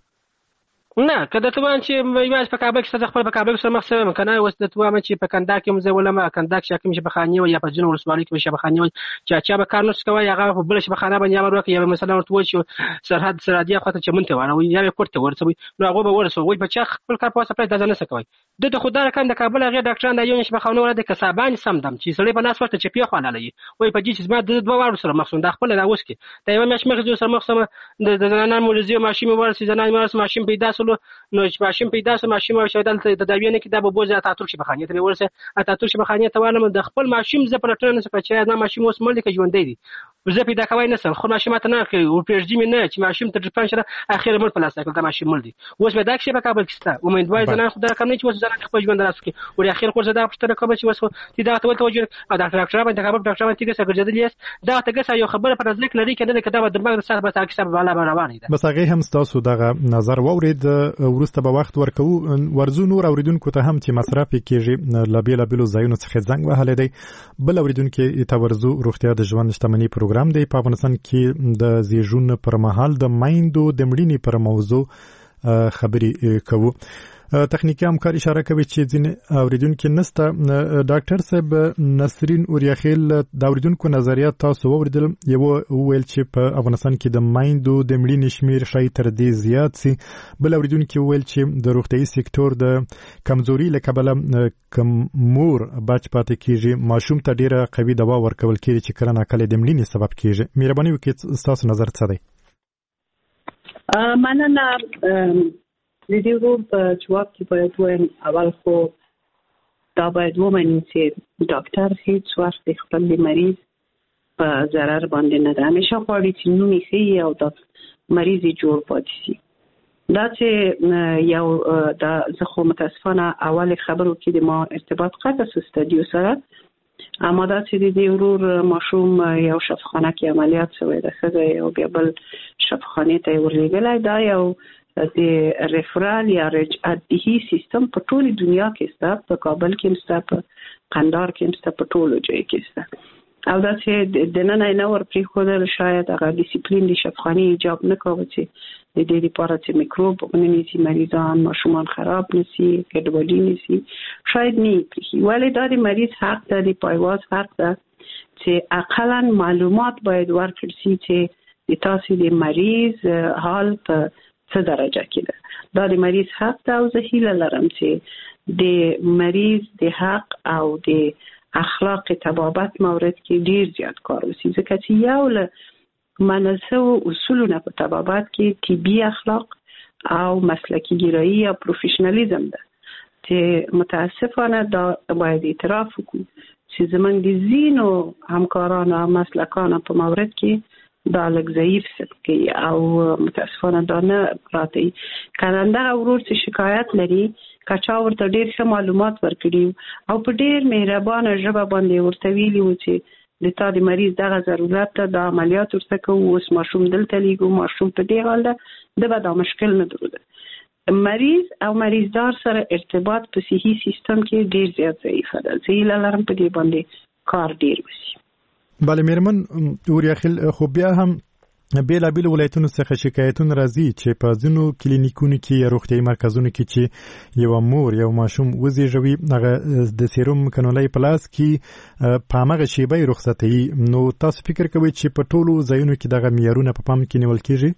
نه کله ته وان چې یوازې په کابل کې خپل په کابل سره مخ سره کنه اوس د توامه چې په کندهار کې مزه ولما کندهار کې کوم شبخاني او یا په جنوب ولسوالۍ کې شبخاني او چې به کار نس کوي هغه په بل شبخانه باندې امر وکړي یا مثلا ورته چې سرحد سرادیه خاطر چې مونته وانه یا کوټه ورسوي نو هغه به ورسوي وای په چا خپل کار په سپلای د نه سکوي د خدای کاند کابل هغه ډاکټران د یو شبخانه ور د کسبان سم دم چې سړی په ناس ورته چې پیخ وانه لای وای په دې چې ما د دوه وارو سره مخصوص د خپل راوس کې د یو مش مخ سره مخصوص د زنانه مولزي ماشین ورسې زنانه ورس ماشین پیدا سلو نو ماشین پیدا سو ماشین او شیدل د داوینه کې د بوزه اتاتور شي بخانه ته ورسه اتاتور شي بخانه ته وانه د خپل ماشین ز پرټن څخه چې نه ماشین اوس ملک ژوندې دي زه پیدا کوي نه سم خو ماشین ماته نه کوي او پیژدي مې نه چې ماشین تر ځپان شره اخیره مړ پلاس کړه د ماشین مړ دي اوس به دا کې په کابل کې ستا امیدوار زنه خدای کوم نه چې اوس زنه خپل ژوند راس کې او اخیر خو زه دا پښتنه کوم چې اوس چې دا ته توجه او دا ډاکټر باندې کابل ډاکټر باندې کې څنګه جدلیس دا ته ګسه یو خبره پر ځل لري کنه کدا د دماغ سره به تاکي سبب والا روانه ده بس هغه هم تاسو دغه نظر وورید ورسته به وخت ورکو ورزو نور اوریدونکو ته هم چې مصرف کېږي لابیلا بلو ځایونو څخه زنګ وهلې دی بل اوریدونکو ته ورزو روغتیا د ژوند شتمنۍ پروګرام دی په افغانستان کې د زیږون پر مهال د مایندو د مړینې پر موضوع خبرې کوو. تخنیکی همکار اشاره کوي چې ځینې اوریدونکو نسته. ډاکټر صاحب نسرین اوریاخیل د اوریدونکو نظریات تاسو ووریدل یو ویل چې په افغانستان کې د مایندو د مړینې شمیر شای تر دې زیات سي بل اوریدونکو ویل چې د روغتيایي سکتور د کمزوري لکبله کم مور بچ پاتې کیږي ماشوم ته ډیره قوي دوا ورکول کیږي چې کله ناکله د مړینې سبب کیږي. مهرباني وکړئ تاسو نظر څه دی؟ مننه د دې ورو په جواب کې باید وایم اول خو دا باید ومنو چې ډاکټر هیڅ وخت خپل مریض په ضرر باندې نه ده همیشه غواړي چې نوم یې ښه او د مریض جوړ پاتې شي دا چې یو دا زه خو متاسفانه اول خبرو کې د ما ارتباط قطع سو استادیو سره اما دا چې د دې ورور ماشوم یو شفاخانه کې عملیات شوی ده ښځه او بیا بل شفاخانه ته ورلېږلی دا یو د ریفرال یا رجعتي سیستم په ټولي دنیا کې سته په کابل کې سته په قندهار کې سته په ټولو ځای کې سته او دا چې د نن نه ور پری خو شاید هغه ډیسپلین د شفاخانه ایجاب نه کوي چې د دې لپاره چې میکروب ونیسي مریضان ماشومان خراب نشي کډوالي نشي شاید نه پری ولی دا د مریض حق ده د پایواز حق ده چې اقلا معلومات باید ورکړي چې د تاسو د مریض حال په څه درجه کې ده دا د مریض حق ده او زه هیله لرم چې د مریض د حق او د اخلاق طبابت مورد کې ډیر زیات کار وشي، ځکه چې یو له مناسب اصولونه په طبابت کې طبي اخلاق او مسلکی ګرایی یا پروفیشنالیزم ده چې متاسفانه دا باید اعتراف وکړو چې زمونږ د ځینو همکارانو او مسلکانو په مورد کې دا لږ ضعیف سبکی او متاسفانه دا نه راځي. کنده ورور چې شکایت لري کچا ورته ډیر ښه معلومات ورکړي او په ډیر مهربانه ژبه باندې ورته ویلي و چې د تا د مریض دغه ضرورت ته د عملیات ورته کوو، اوس ماشوم دلته لیږو، ماشوم په دې حال ده به دا مشکل نه درلوده. مریض او مریضدار سره ارتباط په صحي سیستم کې ډیر زیات ضعیفه ده. زه هیله لرم په دې باندې کار ډیر وشي. بله میرمن اوریاخیل، خو بیا هم بیلابیل ولایتونو څخه شکایتونه راځي چې په ځینو کلینیکونو کې یا روغتیایي مرکزونو کې چې یو مور یو ماشوم وزیږوي هغه د سیروم کنولۍ په لاس کې په همغه شیبه رخصتوي. نو تاسو فکر کوئ چې په ټولو ځایونو کې دغه معیارونه په پام کې نیول کیږي؟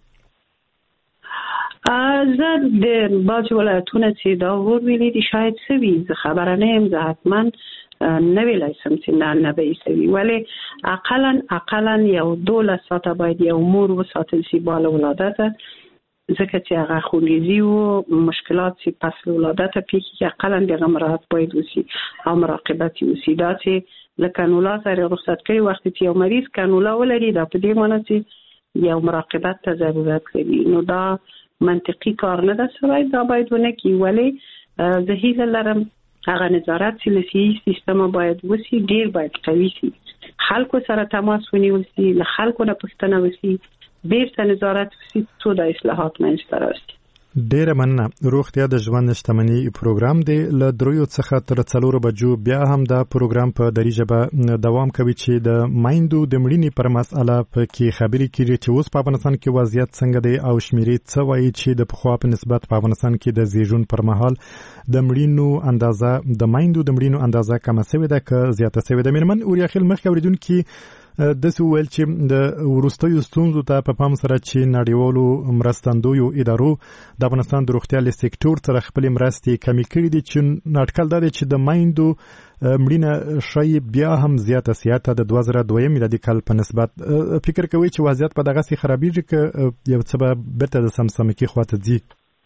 زه د بعض ولایتونه چې دا ویلي دي شاید سوي، زه خبره نه یم، زه حتما نه ویلی سم چې نه به یې سوي، ولې اقلا یو 12 ساعته باید یو مور وساتل شي بالا ولادته، ځکه چې هغه خونریزي و مشکلات چې پس ولادته پیښیږي اقلا دغه مراعات باید وشي او مراقبت وشي. دا چې له کانولا سره رخصت کوي وخت چې یو مریض کانولا ولري دا په دې معنی چې یو مراقبت ته ضرورت لري. نو دا منطقي کار نه ده سوی، دا باید ونه کی. ولې زه هیله لرم هغه نظارت چې له صحي سیستم باید وشي ډیر باید قوي شي، خلکو سره تماس ونیول شي، له خلکو نه پوښتنه وشي، بیرته نظارت وشي څو د اصلاحات منځته راشي. ډیره مننه. روغتیا د ژوند شتمنۍ پروګرام دی له 3 څخه تر 4 بجو بیا هم دا پروګرام په دری ژبه دوام کوي چې د مایندو د مړینې پر مسأله په کې خبرې کیږي چې اوس په افغانستان کې وضعیت څنګه دی او شمیرې څه وایي چې د پخوا په نسبت په افغانستان کې د زیږون پر مهال د مړینو اندازه د مایندو د مړینو اندازه کمه شوې ده که زیاته شوې ده. میرمن اوریاخیل، مخکې اوریدونکي داسې وویل چې د وروستیو ستونزو ته په پام سره چې نړیوالو مرستندویو ادارو د افغانستان د روغتیا له سکتور سره خپلې مرستې کمې کړي دي، چې اټکل دا دی چې د مایندو مړینه ښایي بیا هم زیاته د 2002 میلادي کال په نسبت. فکر کوئ چې وضعیت په دغسې خرابېږي که یو څه به بیرته د سمسمکي خواته ځي؟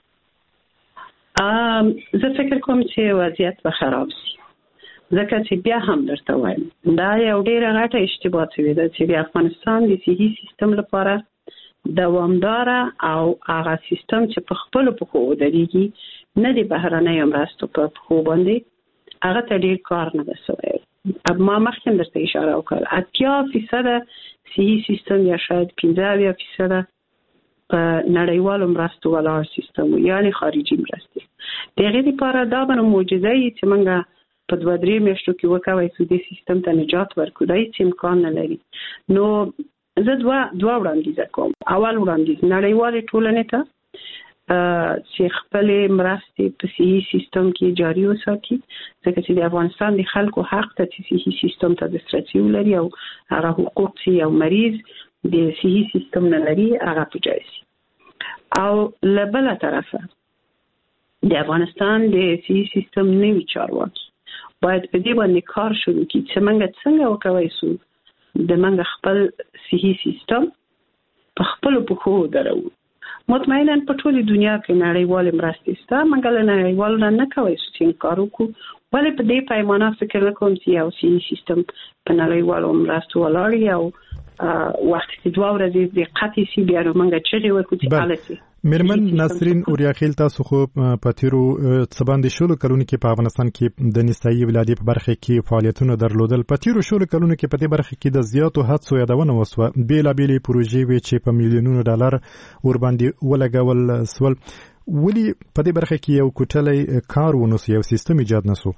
زه فکر کوم چې وضعیت به خراب شي، ځکه چې بیا هم درته وایم دا یو ډیره غټه اشتباه شوې ده چې د افغانستان د صحي سیستم لپاره دوامداره او هغه سیستم چې په خپلو پښو ودرېږي نه د بهرنیو مرستو په پښو باندې هغه ته ډیر کار نه ده شوی. ما مخکې درته اشاره وکړه 80% صحي سیستم یا شاید 15% په نړیوالو مرستو ولاړ سیستم یعنی خارجي مرستې. د هغې لپاره دا به معجزه وي چې موږ په 2-3 میاشتو کې وکوي چې د سیستم ته نجات ورکړو، دا هیڅ امکان نه لري. نو زه دوه وړاندیز کوم. اول وړاندیز نړیوالې ټولنې ته چې خپلې مرستې په صحي سیستم کې جاري وساتي، ځکه چې د افغانستان د خلکو حق ته چې صحي سیستم ته دسترسي ولري او هغه حقوق چې یو مریض د صحي سیستم نه لري هغه په جای شي. او له بله طرفه د افغانستان د صحي سیستم نوي چارواکي باید په دې باندې کار شروع کړي چې موږ څنګه وکولی شو د موږ خپل صحي سیستم په خپلو پښو ودرو. مطمئنا په ټولې دنیا کې نړیوالې مرستې شته، موږ له نړیوالو نه کولی شو چې کار وکړو، ولې په دې پیمانه فکر نه کوم چې یو صحي سیستم په نړیوالو مرستو ولاړ وي او وخت چې 2 ورځې د قطعي سي بیا نو موږ چغې وکړو چې حالت میرمن ناصرین اوریاخیل، تاسو خو په تیرو څه باندې شلو کلونو کې په افغانستان کې د نسایي ولادت په برخه کې فعالیتونه درلودل. په تیرو شلو کلونو کې په دې برخه کې د زیاتو هڅو یادونه وسوه، بیلابېلې پروژې وې چې په میلیونونو ډالر ورباندې ولګول سول. ولې په دې برخه کې یو کوټلی کار ونسو، یو سیستم ایجاد نسو؟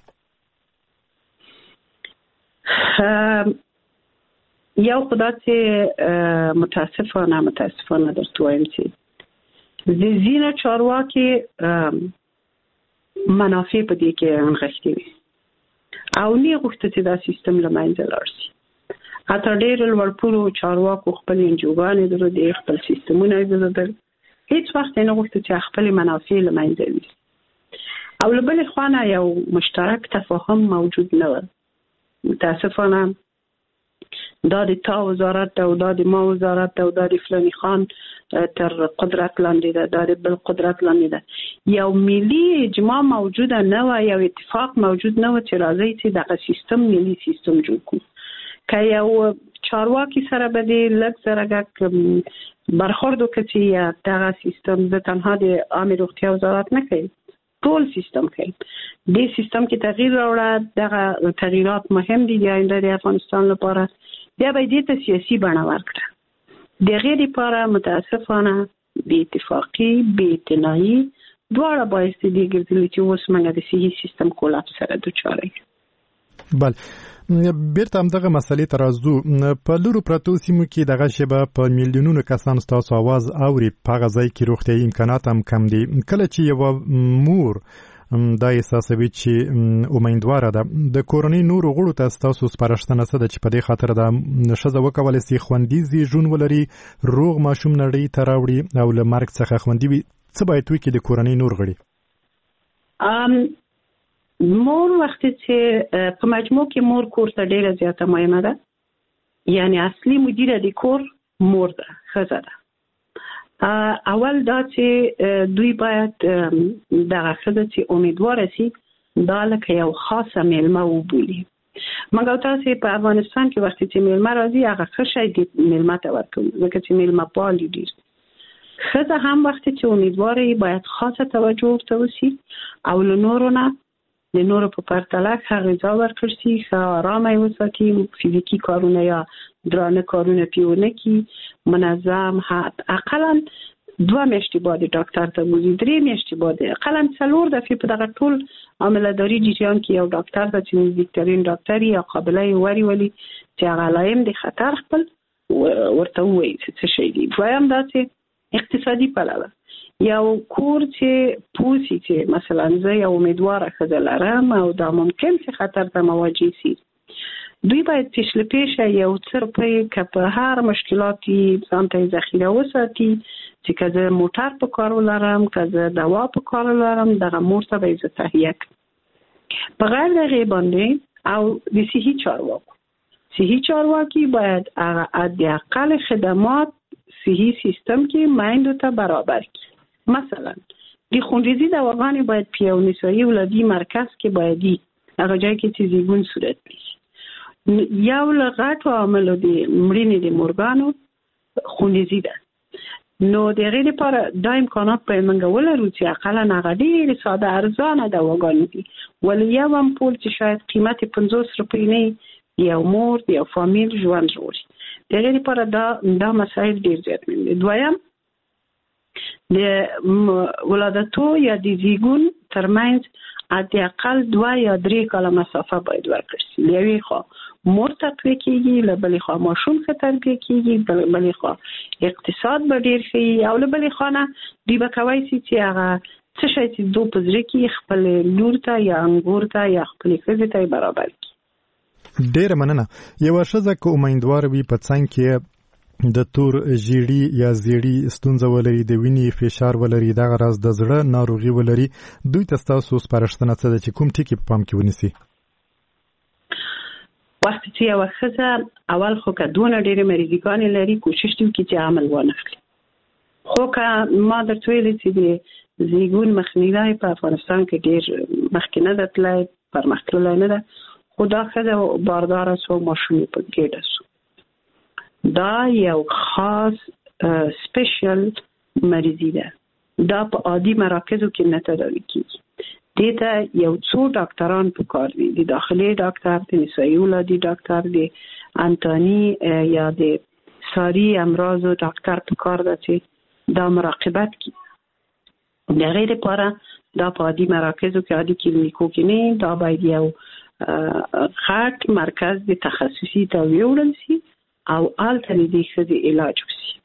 یو خدا چې متاسفانه درته وایم چې د ځینو چارواکي منافع په دې کې انغښتې وي او نه غوښته چې دا سیستم له منځه لاړ شي. حتی ډېر لوړ پوړو چارواکو خپل انجوګانې درلودې، خپل سیستمونه یې درلودل، هیڅ وخت نه غوښتل چې خپل منافع له منځه یوسي او له بلې خوا نه یو مشترک تفاهم موجود نه و. متاسفانه دا د تا وزارت او دا د ما وزارت او دا د فلانی خان تر قدرت لاندې ده، دا د بل قدرت لاندې ده. یو ملي اجماع موجوده نه و، یو اتفاق موجود نه و چې راځي چې دغه سیستم ملي سیستم جوړ کړو. که یو چارواکي سره به د لږ زرګه برخورد وکړي چې دغه سیستم د تنها د عامه روغتیا وزارت نه کوي، ټول سیستم کوي. دې سیستم کې تغییر راوړه، دغه تغییرات مهم دي د آینده د افغانستان لپاره. بیا به دې ته سیاسي بڼه ورکړه. د غیر لپاره متاسفانه بې اتفاقي، بې اعتنایي دواړه باعث دي ګرځي چې اوس موږ د صحي سیستم کولاپس سره دوچار یو. بل بیرته همدغه مسلې ته راځو. په لورو پرتو سیمو کې دغه شیبه په میلیونونو کسان ستاسو आवाज اوري، په هغه ځای کې روغتیايي امکانات هم کم دي. کله چې یو مور دا احساسوي چې امیدواره ده، د کورنۍ نورو غړو ته ستاسو سپارښتنه څه ده چې په دې خاطر د ښځه وکولی شي خوندي ژوند ولري، روغ ماشوم نړۍ ته راوړي او له مرګ څخه خوندي وي؟ څه باید وکړي د کورنۍ نور غړي؟ مور وخت چې په مجموع کې مور کور ته ډیره زیاته مهمه ده، یعنی اصلي مدیره د کور مور ده، ښځه ده. اول دا چې دوی باید دغه ښځه چې امیدواره سي دا لکه یو خاصه میلمه وبولي. موږ تاسو په افغانستان کې وخت چې میلمه راځي هغه ښه شی د میلمه ته ورکوي، ځکه چې میلمه پال دي. ښځه هم وخت چې امیدواره یې باید خاصه توجه ورته وشي او له نورو نه د نورو په پرتله ښه غذا ورکړل شي، ښه آرامه یې وساتي، فزیکي کارونه یا درانه کارونه پې ونه کړي، منظم اقلا 2 میاشتې باید ډاکټر ته بوزي، 3 میاشتې باید اقلا 4 دفعې په دغه ټول عاملهداري جریان کې یو ډاکټر ته چې نزدیکترین ډاکټر یا قابله یې ولي چې هغه علائم د خطر خپل ورته ووایي څه شی دي. دویم دا چې اقتصادي پلوه یو کور چې پوسی چې مثلا زه یو امیدواره ښځه لرم او دا ممکن چې خطر ته مواجه شي، دوی باید پیشلپیشه یو څه روپۍ که په هر مشکلاتي ځان ته ذخیره وساتي چې که زه موټر په کار ولرم، که زه دوا په کار ولرم، دغه مور ته به یې زه تهیه کړم. په غیر د هغې باندې او د صحي چارواکي باید هغه حداقل خدمات صحي سیستم کې میندو ته برابر کړي. مثلا د خونریزي دواګانې باید په یو نسایي ولادي مرکز کې باید هغه ځای کې چې زیږون صورت وشي. یو له غټو عاملو د مړینې د مورګانو خونریزي ده. نو د هغې لپاره دا امکانات باید موږ ولرو چې اقلا هغه ډېرې ساده ارزانه دواګانې دي، ولې یو امپول چې شاید قیمت 50 روپۍ نه یو مور د یو فامیل ژوند ژغوري. د هغې لپاره دا مسایل ډېر زیات مهم دي. دویم د ولادتو یا د زیږون ترمنځ حداقل 2 یا 3 کاله مسافه باید ورکړل شي. له یوې خوا مور تقویه کېږي، له بلې خوا ماشوم ښه تربیه کېږي، بلې خوا اقتصاد به ډېر ښه او له بلې خوا نه دوی به کولی شي چې هغه څه شی چې دو په زړه کې خپلې لور ته یا انګور ته یا خپلې ښځې ته برابر کړي. ډېره مننه. یوه ښځه که امیدواره وي په څنګ کې د تور ژیړي یا زیړي ستونزه ولري، د وینې فشار ولري، دغه راز د زړه ناروغي ولري، دوی ته ستاسو سپارښتنه څه ده چې کوم ټکي په پام کې ونیسي؟ وخت چې یوه ښځه اول خو که دونه ډېرې مریضګانې لري کوشش دې وکړي چې عمل وانخلي. خو که ما درته ویلې چې د زیږون مخنیوی په افغانستان کې ډېر مخکې نه ده تللی، پرمختللی نه ده، خو دا ښځه بارداره سو، ماشوم یې په ګېډه سو. دا یو خاص سپیشل مریضی ده. دا په عادي مراکزو کې نه تداوی کیږي. دې ته یو څو ډاکټران پکار دي، د داخلي ډاکټر، د نسایي ولادي ډاکټر، د انتانی یا د ساری امراض ډاکټر پکار ده چې دا مراقبت کوي. د هغې لپاره دا په عادي مراکزو کې، عادي کلینیکو کې نه، دا باید یو غټ مرکز د تخصصي ته ویوړل شي او هلته د دې ښځې علاج وشي.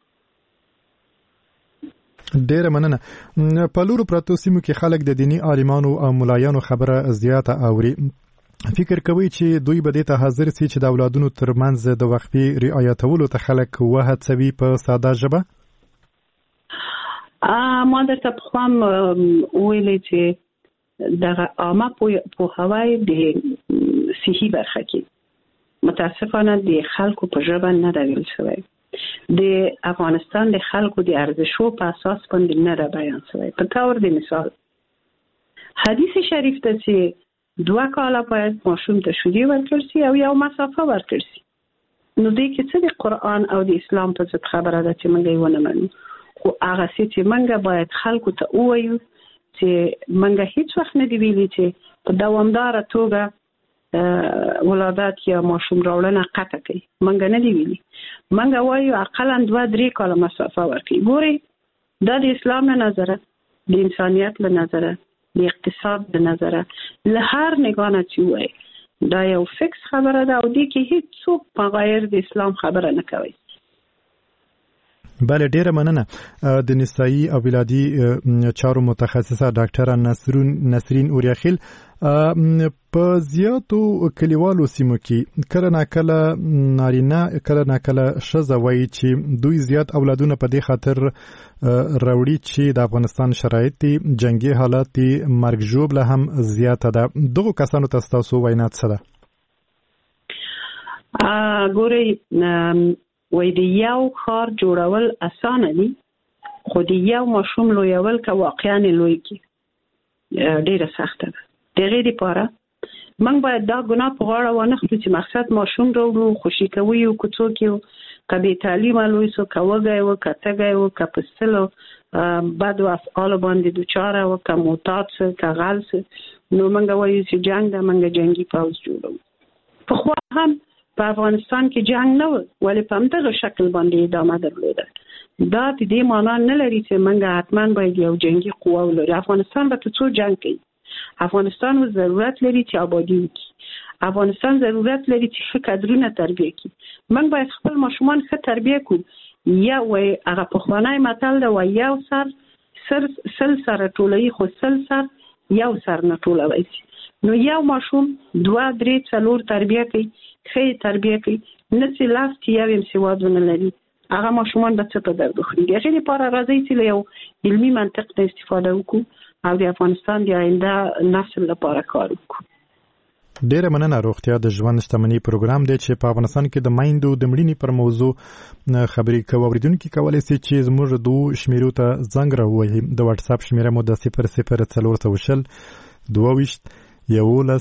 ډېره مننه. په لورو پرتو سیمو کې خلک د دیني عالمانو او ملایانو خبره زیاته اوري. فکر کوي چې دوی به دې ته حاضر سي چې د اولادونو ترمنځ د وقفې رعایتولو ته خلک وهڅوي په ساده ژبه؟ ما درته په خام ویلې چې دغه عامه پوهاوی د صحي برخه کې متاسفانه د خلکو په ژبه نه دی ویل شوی. د افغانستان د خلکو د ارزښتو په اساس باندې نه را بیان شوی. په تور د مثال حدیث شریف ته چې 2 کاله باید ماشوم ته شیدې ورکړل شي او یو مسافه ورکړل شي. نو دې کې څه د قرآن او د اسلام په ضد خبره ده چې موږ یې ونه منو. خو هغه چې موږ باید خلکو ته ووایو چې موږ هیڅ وخت نه دی ویلي چې په دوامداره توګه ولادت یا ماشوم راوړنه قطع کوي. موږ نه دی ویلي. موږ وایو اقلا 2-3 کاله مسافه ورکړي. ګوري دا د اسلام له نظره، د انسانیت له نظره، د اقتصاد له نظره، له هر نگاه نه چې وایي دا یو فکس خبره ده او دې کې هیڅ څوک په غیر د اسلام خبره نه کوي. بله، ډیره مننه. د نسایي او ولادي چارو متخصصه ډاکټره نسرین اوریاخیل، په زیاتو کلیوالو سیمو کې کله ناکله نارینه کله ناکله ښځه وایي چې دوی زیات اولادونه په دې خاطر راوړي چې د افغانستان شرایط دي، جنگي حالات دي، مرګ ژوبله هم زیاته ده. دغو کسانو ته ستاسو وینا څه ده؟ ګورئ، وای د یو ښار جوړول اسانه دي، خو د یو ماشوم لویول که واقعا لوی کی ډیره سخته ده. دغه لپاره موږ باید دا ګناه په غاړه ونه خورو چې مقصد ماشوم راوړو، خوشي کوو یو کوڅو کې که بې تعلیمه لوی سو، که وږی و، که تږی و، که په ستلو بدو افعالو باندې دوچاره و، که معتاد سو، که غل سو، نو موږ وایو چې جنګ ده، موږ جنګي پوځ جوړوو. پخوا هم په افغانستان کې جنگ نه و، ولې په همدغه شکل باندې ادامه درلوده. دا د دې معنا نه لري چې موږ حتما باید یو جنگي قوه ولرو. افغانستان به څو جنگ کوي؟ افغانستان ضرورت لري چې آبادی وکړي. افغانستان ضرورت لري چې ښه کادرونه تربیه کړي. موږ باید خپل ماشومان ښه تربیه کړو. یا وای هغه پخوانی متل ده، وای یو سل سره ټولوي، خو 100 سر یو سر نه ټولوي. نو یو ماشوم 2-3-4 تربیه کوي، ښه تربیه کوي، نه چې لاس کې یو سوادونه لري، هغه ماشومان به څه په درد وخوري. دغه لپاره راځي چې یو علمي منطق نه استفاده وکړو او د افغانستان د آینده نسل لپاره کار وکړو. ډیره مننه. روغتیا د ژوند شتمنۍ پروګرام دی چې په افغانستان کې د میندو د مړینې پر موضوع خبرې کوي. اوریدونکي کولی شي چې زموږ 2 شمیرو ته زنګ راووهي. د واتس اپ شمیره مو د 00420 22 11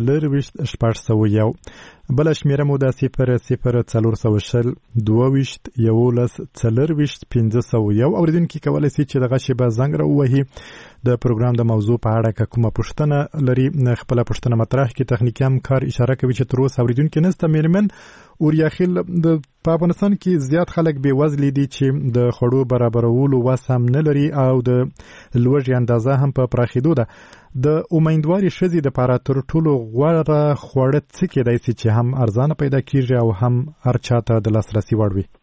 4 بل شمیره مو د 00420 22 11 4 اوریدونکي کولی شي چې دغه شی به زنګ راووهي د پروګرام د موضوع په اړه کومه پوښتنه لري، خپل پوښتنه مطرح کړي. تخنیکی همکار اشاره کوي چې تر اوسه اوریدونکي نشته. میرمن اوریاخیل، په افغانستان کې زیات خلک بې وزلي دي چې د خوړو برابرولو وس هم نه لري او د لوږې اندازه هم په پراخېدو ده. د امیندوارې ښځې دپاره تر ټولو غوره خواړه څه کېدای شي چې هم ارزانه پیدا کېږي او هم هر چا ته د لاسرسي وړ وي؟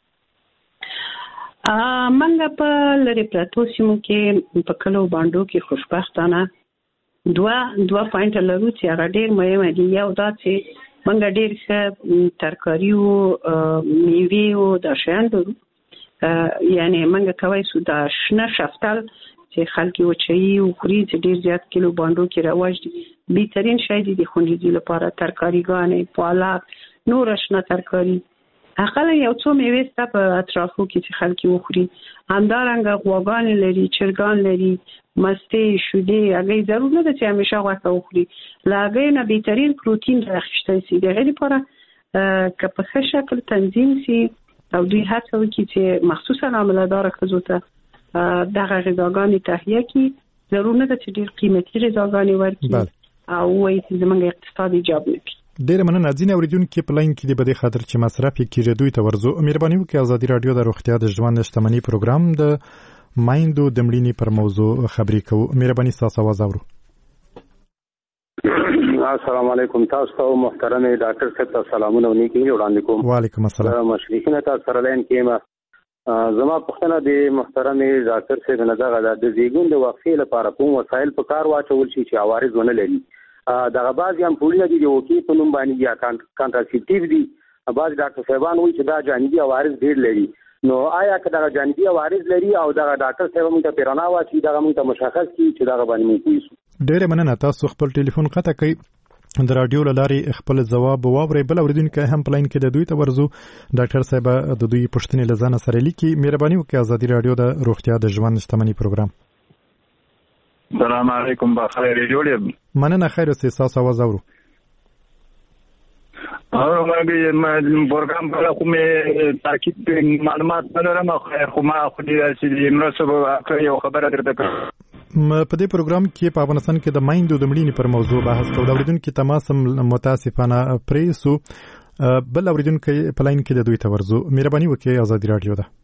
منګه په لري پراتو سیمو کې په کلو باندې کې خوشبختانه دوه پوینټ لرو چې هغه ډېر مهم دي. یو دا چې منګه ډېر ښه ترکاری او میوه او د شیان لرو، یعنی منګه کوي سو دا شنه شفتل چې خلک یو چي او خوري چې ډېر زیات کلو باندې کې رواج دي. بهترین شی دي د خونریزي لپاره ترکاریګانې، پالک، نور شنه ترکاری. اقل یو څو میوې ستا په اطرافو کې چې خلک وخوري. همدارنګه غواګانې لري، چرګان لري، مستې، شیدې. هغې ضرور نه ده چې همیشه غوښه وخوري. له هغې نه بهترین پروتین راخیستی شي. د هغې لپاره که په ښه شکل تنظیم شي او دوی هڅه وکړي چې مخصوصا عامله‌داره ښځو ته دغه غذاګانې تهیه کړي. ضرور نه ده چې ډېر قیمتي غذاګانې ورکړي او وایي چې زموږ اقتصاد ایجاب نه کړي. ډیره مننه. ځینې اوریدونکي په لاین کې د بدې خاطر چې مصرف یې کېږي دوی ته ورځو. مهرباني وکړئ ازادي راډیو د روغتیا د ژوند شتمنۍ پروګرام د میندو د مړینې پر موضوع خبرې کوو. مهرباني ستاسو आवाज اورو. السلام علیکم. تاسو محترم ډاکټر صاحب ته سلامونه ونیکي وړاندې کوم. وعلیکم السلام. مشرفین تاسو سره لاین کې زما پوښتنه د محترم ډاکټر صاحب نه دغه د زیږون د وقفې لپاره کوم وسایل په کار واچول شي چې عوارض ونه لري؟ دغه بعضی هم پولیسو دي وکي په نوم باندې یا کانټراسپټیو دي. بعض ډاکټر صاحبان وایي چې دا جانبي عوارض ډېر لري. نو آیا که دا جانبي عوارض لري او دا ډاکټر صاحب موږ ته پیرانا واچي دا موږ ته مشخص کی چې دا باندې موږ کوو. ډېر مننه. تاسو خپل ټلیفون قطع کړئ د رادیو لاري خپل جواب واوري. بل اوریدونکو هم پلاین کې د دوی ته ورزو. ډاکټر صاحب د دوی پوښتنې لزانه سره لیکي. مهرباني وکړئ ازادي رادیو د روغتیا د ژوند شتمنۍ پروګرام. السلام علیکم. بخیر جوړ. مننه. خیر اوسئ. تاسو आवाज اورو. ما پروګرام په کومه تاکید معلومات نلرم خو ما خو دې چې مرسته یو خبره درته کوم. په دې پروګرام کې په افغانستان کې د مایندو د مړینې پر موضوع بحث کوو. د اوریدونکو تماس متاسفانه پریسو. بل اوریدونکو په لاین کې د دوی ته ورزو. مهرباني وکړئ ازادي رادیو ده.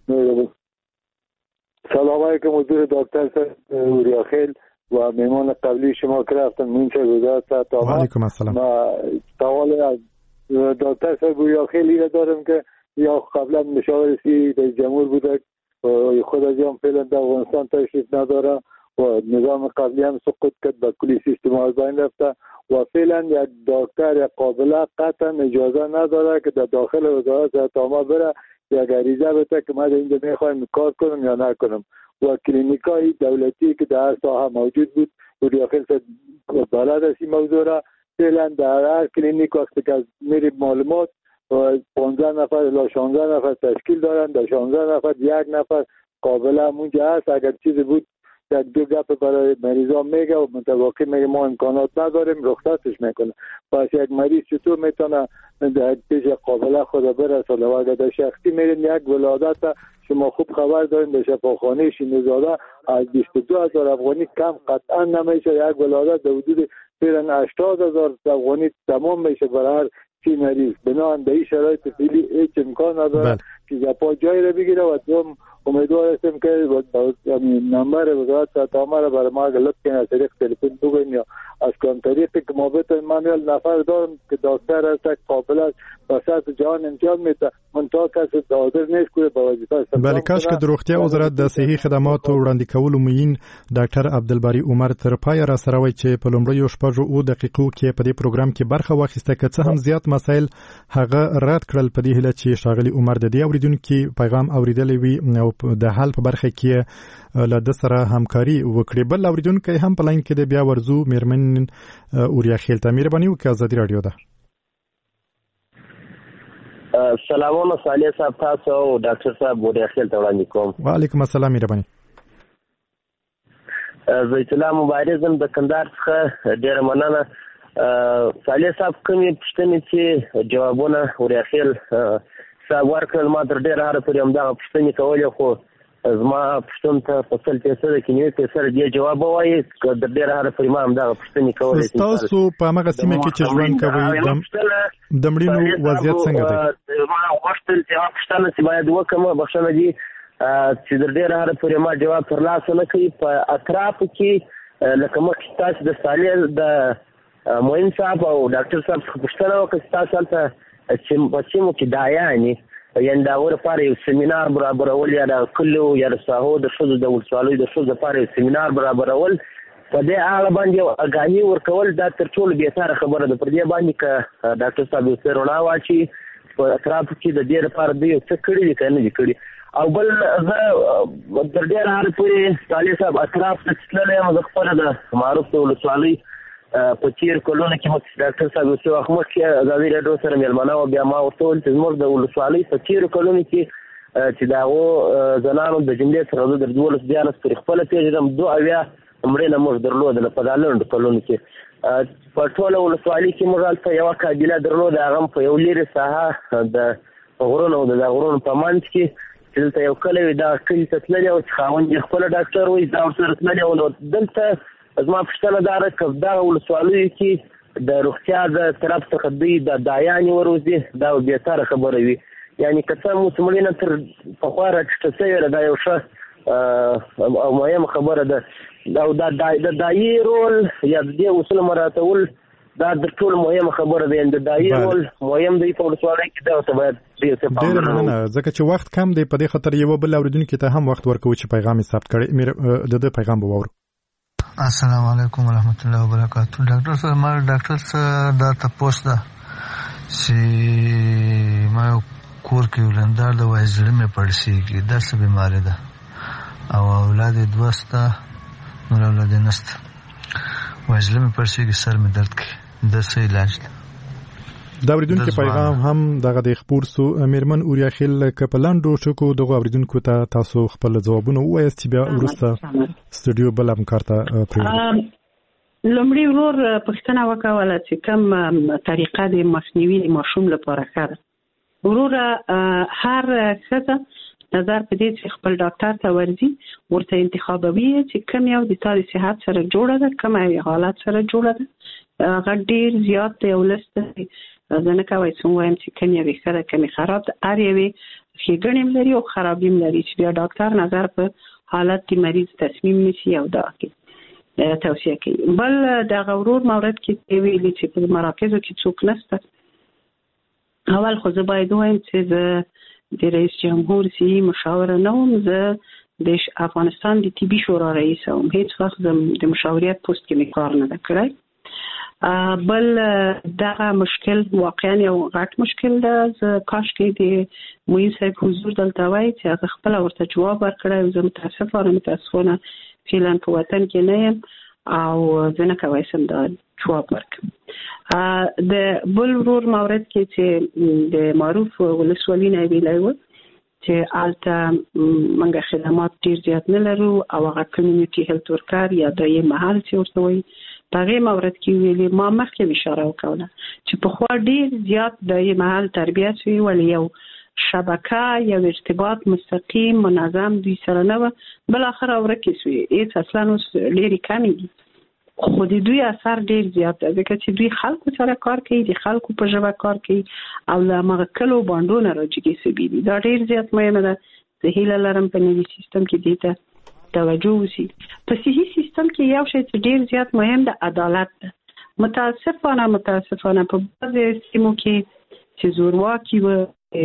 سلام علیکم حضور دکتر صاحب اوریاخیل و مهمان قبلی شما که رفتن منچه روزات تا و علیکم السلام. سوال از دکتر صاحب اوریاخیل را دارم که یا قبلا مشاور رئیس جمهور بوده خود از هم فعلا در افغانستان تشریف نداره و نظام قبلی هم سقوط کرد به کلی سیستم از بین رفته و فعلا یک دکتر یا قابله قطعا اجازه نداره که در داخل وزارت صحت عامه بره یا غریزه بده که من اینجا میخوایم کار کنم یا نکنم و کلینیکای دولتی که در ساحه موجود بود و داخل بلد است این موضوع را فعلا در هر کلینیک وقتی که میریم معلومات 15 نفر الی 16 نفر تشکیل دارن. در 16 نفر یک نفر قابله اونجا هست. اگر چیزی بود یک دو گپ برای مریضا میگه و متوقع میگه ما امکانات نداریم رخصتش میکنه. پس یک مریض چطور میتونه در پیش قابله خود برسونه و اگر در شخصی میرین یک ولادت شما خوب خبر دارین در شفاخانه شینوزاده از 22,000 افغانی کم قطعا نمیشه. یک ولادت در حدود فعلا 80,000 افغانی تمام میشه برای هر 30 مریض. بنابراین در این شرایط فعلی هیچ امکان نداره که جپا جایی رو بگیره و دوم امیدوار هستم که نمبر وزارت صحت عامه را برای ما لطف کنید از طریق تلفن بگوین یا از کدام طریقی که ما بتونیم. من نفر دارم که دکتر هست قابل است وسط جهان امتیاز میده منتها کسی حاضر نیست که به وظیفه بله کاش که د روغتیا وزارت د صحي خدماتو وړاندې کولو معین ډاکټر عبدالباری عمر تر پای را سره وای چې په لومړیو شپږو او دقیقو کې په دې پروګرام کې برخه واخیسته که څه هم زیات مسایل هغه رد کړل. په دې هیله چې شاغلی عمر د دې اوریدونکو پیغام اوریدلی وي او د حل په برخه کې له د سره همکاري وکړي. بل اوریدونکو هم په لاین کې د بیا ورزو میرمن اوریاخیل ته مهرباني وکړئ ازادي رادیو ده. سلامونه صالح صاحب تاسو او ډاکټر صاحب اوریاخیل ته وړاندې کوم. وعلیکم السلام. مهرباني. زیت الله مبارزم د کندهار څخه ډیره مننه. صالح صاحب کومې پوښتنې چې جوابونه اوریاخیل صاحب ورکړل ما تر ډیره هره پورې همدغه پوښتنې کولې خو زما پوښتنو ته په 100% کې 90% دې جواب وایي که د ډیره هره پورې ما همدغه پوښتنې کولې. تاسو په هغه سیمه کې چې ژوند کوئ د مړینو وضعیت څنګه دی؟ ما غوښتل چې هغه پوښتنه چې باید وکړم بخښنه دي چې د ډیره هره پورې ما جواب ترلاسه نه کوي. په اطرافو کې لکه مخکې تاسو د صالح د معین صاحب او ډاکټر صاحب څخه پوښتنه وکړه چې تاسو هلته په سیمو کې دایانې یعنې د هغو لپاره یو سیمینار برابرول یا د کلیو یا د ساحو د ښځو د ولسوالیو د ښځو لپاره یو سیمینار برابرول په دې اړه باندې یو اګاهي ورکول دا تر ټولو بهتره خبره ده. پر دې باندې که ډاکټر صاحب یو څه رڼا واچي په اطرافو کې د دې لپاره دوی یو څه کړي دي که نه دي کړي. او بل زه تر ډېره هره پورې صالح صاحب اطراف ته تللی یم. زه خپله د معروف د ولسوالۍ په تېر کلونو کې مخکې ډاکټر صاحب یو څه وخت مخکې ازادي راډیو سره مېلمانه وه بیا ما ورته وویل چې زموږ د ولسوالۍ په تېرو کلونو کې چې د هغو زنانو د جملې څخه زه در 12 پورې خپله پېژنم 2 مړینه موږ درلودله په دا لنډو کلونو کې. په ټوله ولسوالۍ کې موږ هلته یوه قابله درلوده هغه هم په یو لرې ساحه د غرونو او د غرونو په منځ کې چې دلته یو کلی وي دغه کلي ته تللی او چې خاوند یې خپله ډاکټر وي دا ورسره تللی و. نو دلته زما پوښتنه دا ده که دغه ولسوالیو کې د روغتیا د طرف څخه دوی د دایانې وروځي دا بهتره خبره وي. یعنې که څه هم اوس مړینه تر پخوا راټیټه شوې ده دا یو ښه او مهمه خبره ده. او دا د دایې رول یا د دې اصولو مراعاتول دا د ټولو مهمه خبره ده. د دایې رول مهم دی په ولسوالۍ کې دغه ته باید ډېره مننه. ځکه چې وخت کم دی په دې خاطر یوه بل اورېدونکي ته هم وخت ورکوو چې پیغام یې ثبت کړی. د ده پیغام به واورو. السلام علیکم ورحمت الله وبرکاتہ. ډاکټر صاحب ما ډاکټر صاحب دا تاسو ده چې ما کور کې ولندار د وای زړه مې پړسېږي دا څه بیماري ده او اولاد یې دوه سته نور اولاد یې نشته وای زړه مې پړسېږي سر مې درد کوي د څه علاج ده دا اوریدونکو پیغام هم دغه د خبر سو میرمن اوریا خل کپلانډو شکو دغه اوریدونکو ته تاسو خپل ځوابونه وایست چې بیا ورسته سټوډیو بل هم کارته لومړی ورور پښتنه وکوله چې کوم طریقه د مخنیوي ماشوم لپاره کړه ورور هر څه نظر په دې چې خپل ډاکټر ته ورځي ورته انتخابوي چې کوم یو د تاسو صحت سره جوړه ده کوم حالت سره جوړه ده هغه ډیر زیات دی ولست ځنه کوي څنګه چې کوم یو ښه ده کوم خراب ده اړ یوي ښېګڼې لري او خرابې لري چې بیا ډاکټر نظر په حالت د مریض تصمیم نیسي او دا کوي توصیه کوي بل د غورور مورد کې ویلي چې په مراکزو کې څوک نشته اول خو زه باید وایم چې د رئیس جمهور سي مشاوره نه وم زه د افغانستان د طبي شورا رئیس وم هیڅ وخت د مشاوریت پوسټ کې کار نه کړی بل دغه مشکل واقعا یو غټ مشکل ده زه کاش کې د موین صاحب حضور دلته وای چې هغه خپل ورته جواب ورکړی زه متاسفانه فعلا په وطن کې نه یم او زه نه کولی شم دا جواب ورکړم د بل ورور مورد کې چې د معروف ولسوالۍ نه ویلی و چې هلته موږ خدمات ډېر زیات نه لرو او هغه کمیونټي هیلت ورکر یا دایي محل چې ورته وایي په هغې مورد کې ویلي ما مخکې اشاره وکوله چې پخوا ډېر زیات دایي محل تربیه شوي ولې یو شبکه یا ارتباط مستقیم منظم دوی سره نه و بالاخره ورکې شوې هیڅ اصلا اوس ډېرې کمې دي خو د دوی اثر ډېر زیات دی ځکه چې دوی خلکو سره کار کوي د خلکو په ژبه کار کوي او له همغه کلو بانډونه راجګې شوي دي دا ډېر زیات مهمه ده زه هیله لرم په نوي سیستم کې دې ته توجه وشي په صحي سیستم کې یو شی چې ډېر زیات مهم ده عدالت ده متاسفانه په بعضې سیمو کې چې زورواکي و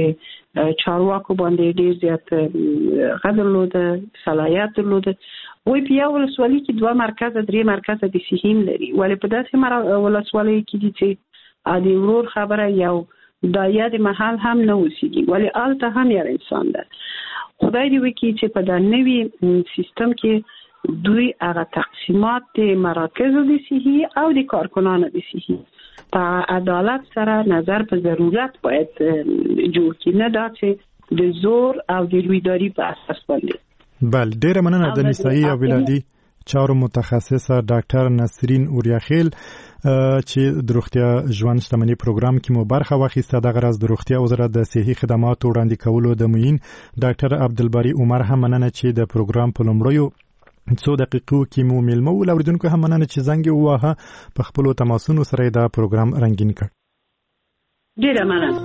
چارواکو باندې ډېر زیات غدر درلوده صلاحیت درلوده وای په یو ولسوالۍ کې 2 مرکزه 3 مرکزه د صحیم لري ولې په داسې ولسوالۍ کې دي چې د ورور خبره یو دایه د محل هم نه اوسېږي ولې هلته هم یو انسان ده خدای دې وکړي چې په دا نوي سیستم کې دوی هغه تقسیمات د مراکزو د صحي او د کارکنانو د صحي په عدالت سره نظر په ضرورت باید جوړ کړي نه دا چې د زور او د رویداری په اساس باندې بله ډیره مننه د نسایي او ولادي چارو متخصصه ډاکټر نسرین اوریاخیل چې د روغتیا ژوند شتمنۍ پروګرام کې مو برخه واخیسته دغه راز د روغتیا وزارت د صحي خدماتو وړاندې کولو د معین ډاکټر عبدالباری عمر هم مننه چې د پروګرام په لومړیو څو دقیقو کې مو میلمه ول اوریدونکو هم مننه چې زنګ وواهه په خپلو تماسونو سره دا پروګرام رنګین کړ ډیره مننه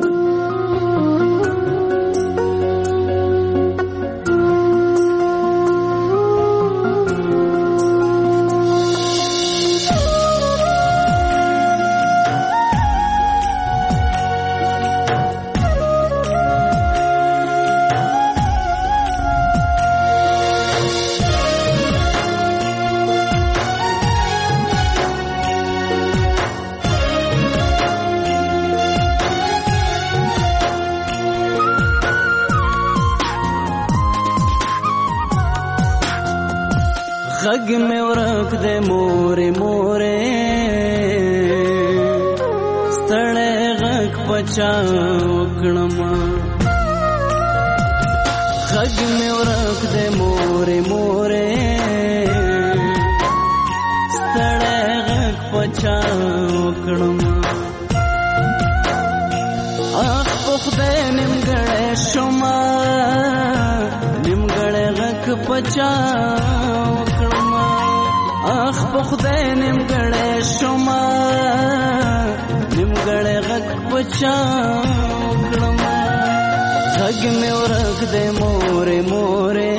غږ مې ورک دے مورې مورې ستړی غږ پچا وکړم غږ مې ورک دے مورې مورې ستړی غږ پچا وکړم اخ په خدای نیمګړی شومه نیمګړی غږ پچا اخ په خدای نیمګړی شومه نیمګړی غږ پچا وکړم غږ مې ورک دی مورې مورې